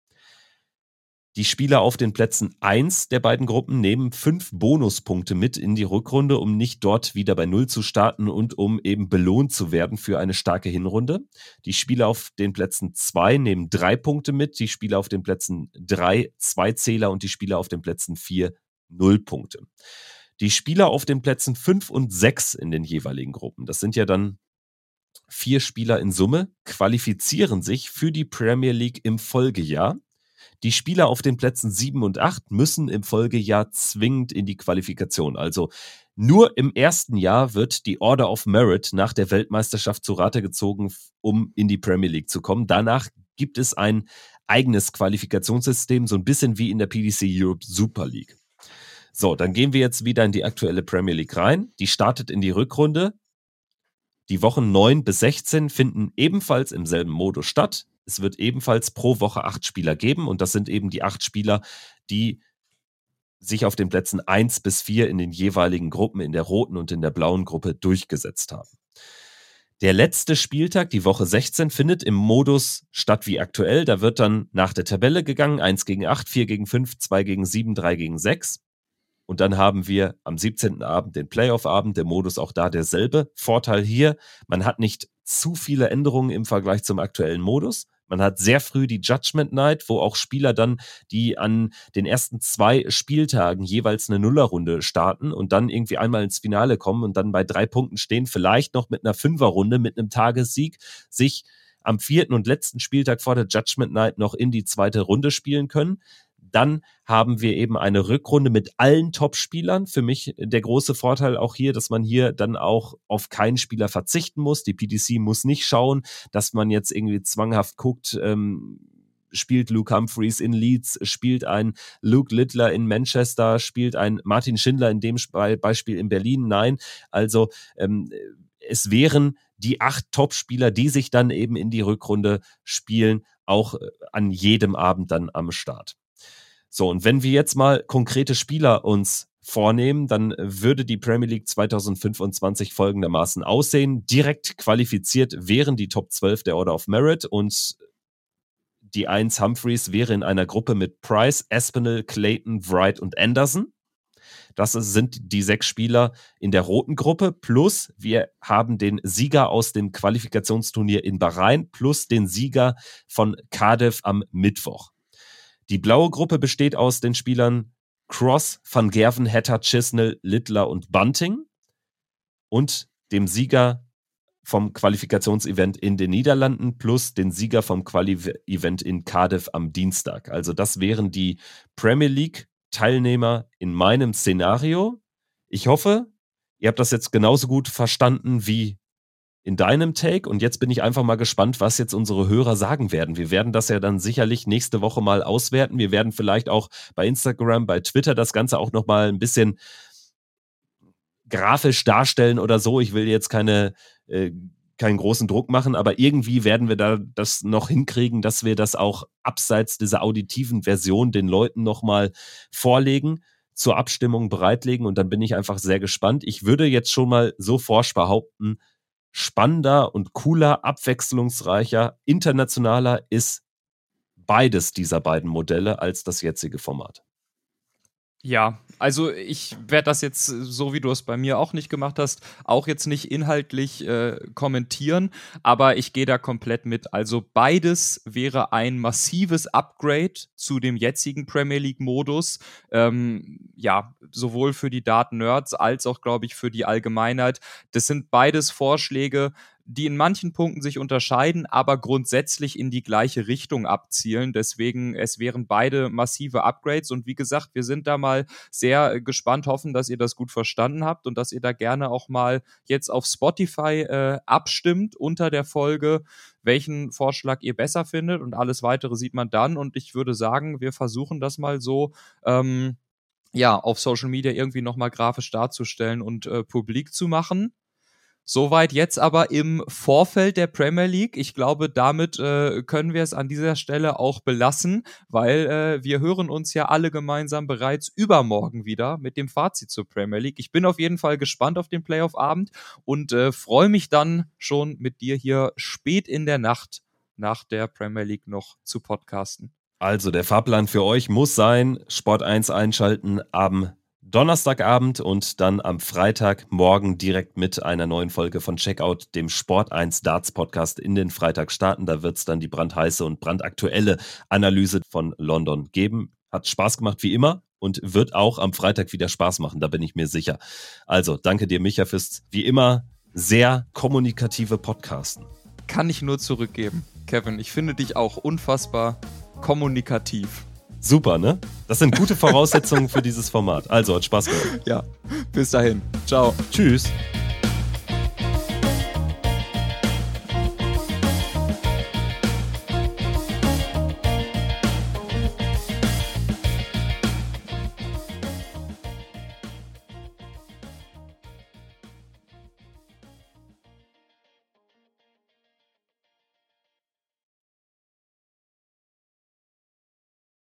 Speaker 2: Die Spieler auf den Plätzen eins der beiden Gruppen nehmen fünf Bonuspunkte mit in die Rückrunde, um nicht dort wieder bei Null zu starten und um eben belohnt zu werden für eine starke Hinrunde. Die Spieler auf den Plätzen zwei nehmen drei Punkte mit, die Spieler auf den Plätzen drei zwei Zähler und die Spieler auf den Plätzen vier null Punkte. Die Spieler auf den Plätzen fünf und sechs in den jeweiligen Gruppen, das sind ja dann vier Spieler in Summe, qualifizieren sich für die Premier League im Folgejahr. die Spieler auf den Plätzen sieben und acht müssen im Folgejahr zwingend in die Qualifikation. Also nur im ersten Jahr wird die Order of Merit nach der Weltmeisterschaft zu Rate gezogen, um in die Premier League zu kommen. Danach gibt es ein eigenes Qualifikationssystem, so ein bisschen wie in der P D C Europe Super League. So, dann gehen wir jetzt wieder in die aktuelle Premier League rein. Die startet in die Rückrunde. Die Wochen neun bis sechzehn finden ebenfalls im selben Modus statt. Es wird ebenfalls pro Woche acht Spieler geben und das sind eben die acht Spieler, die sich auf den Plätzen eins bis vier in den jeweiligen Gruppen, in der roten und in der blauen Gruppe durchgesetzt haben. Der letzte Spieltag, die Woche sechzehn, findet im Modus statt wie aktuell. Da wird dann nach der Tabelle gegangen, eins gegen acht, vier gegen fünf, zwei gegen sieben, drei gegen sechs. Und dann haben wir am siebzehnten Abend den Playoff-Abend, der Modus auch da derselbe. Vorteil hier, man hat nicht zu viele Änderungen im Vergleich zum aktuellen Modus. Man hat sehr früh die Judgment Night, wo auch Spieler dann, die an den ersten zwei Spieltagen jeweils eine Nullerrunde starten und dann irgendwie einmal ins Finale kommen und dann bei drei Punkten stehen, vielleicht noch mit einer Fünferrunde, mit einem Tagessieg, sich am vierten und letzten Spieltag vor der Judgment Night noch in die zweite Runde spielen können. Dann haben wir eben eine Rückrunde mit allen Top-Spielern. Für mich der große Vorteil auch hier, dass man hier dann auch auf keinen Spieler verzichten muss. Die P D C muss nicht schauen, dass man jetzt irgendwie zwanghaft guckt, ähm, spielt Luke Humphreys in Leeds, spielt ein Luke Littler in Manchester, spielt ein Martin Schindler in dem Beispiel in Berlin. Nein, also ähm, es wären die acht Top-Spieler, die sich dann eben in die Rückrunde spielen, auch an jedem Abend dann am Start. So, und wenn wir jetzt mal konkrete Spieler uns vornehmen, dann würde die Premier League zwanzig fünfundzwanzig folgendermaßen aussehen. Direkt qualifiziert wären die Top zwölf der Order of Merit und die eins Humphreys wäre in einer Gruppe mit Price, Aspinall, Clayton, Wright und Anderson. Das sind die sechs Spieler in der roten Gruppe, plus wir haben den Sieger aus dem Qualifikationsturnier in Bahrain, plus den Sieger von Cardiff am Mittwoch. Die blaue Gruppe besteht aus den Spielern Cross, Van Gerven, Hatter, Chisnell, Littler und Bunting und dem Sieger vom Qualifikationsevent in den Niederlanden plus den Sieger vom Quali-Event in Cardiff am Dienstag. Also das wären die Premier League-Teilnehmer in meinem Szenario. Ich hoffe, ihr habt das jetzt genauso gut verstanden wie in deinem Take und jetzt bin ich einfach mal gespannt, was jetzt unsere Hörer sagen werden. Wir werden das ja dann sicherlich nächste Woche mal auswerten. Wir werden vielleicht auch bei Instagram, bei Twitter das Ganze auch nochmal ein bisschen grafisch darstellen oder so. Ich will jetzt keine, äh, keinen großen Druck machen, aber irgendwie werden wir da das noch hinkriegen, dass wir das auch abseits dieser auditiven Version den Leuten nochmal vorlegen, zur Abstimmung bereitlegen und dann bin ich einfach sehr gespannt. Ich würde jetzt schon mal so forsch behaupten, spannender und cooler, abwechslungsreicher, internationaler ist beides dieser beiden Modelle als das jetzige Format.
Speaker 1: Ja, also ich werde das jetzt, so wie du es bei mir auch nicht gemacht hast, auch jetzt nicht inhaltlich äh, kommentieren, aber ich gehe da komplett mit. Also beides wäre ein massives Upgrade zu dem jetzigen Premier League-Modus. Ähm, ja, sowohl für die Daten-Nerds als auch, glaube ich, für die Allgemeinheit. Das sind beides Vorschläge, die in manchen Punkten sich unterscheiden, aber grundsätzlich in die gleiche Richtung abzielen. Deswegen, es wären beide massive Upgrades. Und wie gesagt, wir sind da mal sehr gespannt, hoffen, dass ihr das gut verstanden habt und dass ihr da gerne auch mal jetzt auf Spotify äh, abstimmt unter der Folge, welchen Vorschlag ihr besser findet. Und alles Weitere sieht man dann. Und ich würde sagen, wir versuchen das mal so ähm, ja, auf Social Media irgendwie nochmal grafisch darzustellen und äh, publik zu machen. Soweit jetzt aber im Vorfeld der Premier League. Ich glaube, damit äh, können wir es an dieser Stelle auch belassen, weil äh, wir hören uns ja alle gemeinsam bereits übermorgen wieder mit dem Fazit zur Premier League. Ich bin auf jeden Fall gespannt auf den Playoff-Abend und äh, freue mich dann schon mit dir hier spät in der Nacht nach der Premier League noch zu podcasten.
Speaker 2: Also der Fahrplan für euch muss sein, Sport eins einschalten am Donnerstagabend und dann am Freitagmorgen direkt mit einer neuen Folge von Checkout, dem Sport eins Darts Podcast in den Freitag starten. Da wird es dann die brandheiße und brandaktuelle Analyse von London geben. Hat Spaß gemacht wie immer und wird auch am Freitag wieder Spaß machen, da bin ich mir sicher. Also danke dir, Micha, fürs wie immer sehr kommunikative Podcasten.
Speaker 1: Kann ich nur zurückgeben, Kevin. Ich finde dich auch unfassbar kommunikativ.
Speaker 2: Super, ne? Das sind gute Voraussetzungen für dieses Format. Also, hat Spaß gemacht.
Speaker 1: Ja, bis dahin. Ciao.
Speaker 2: Tschüss.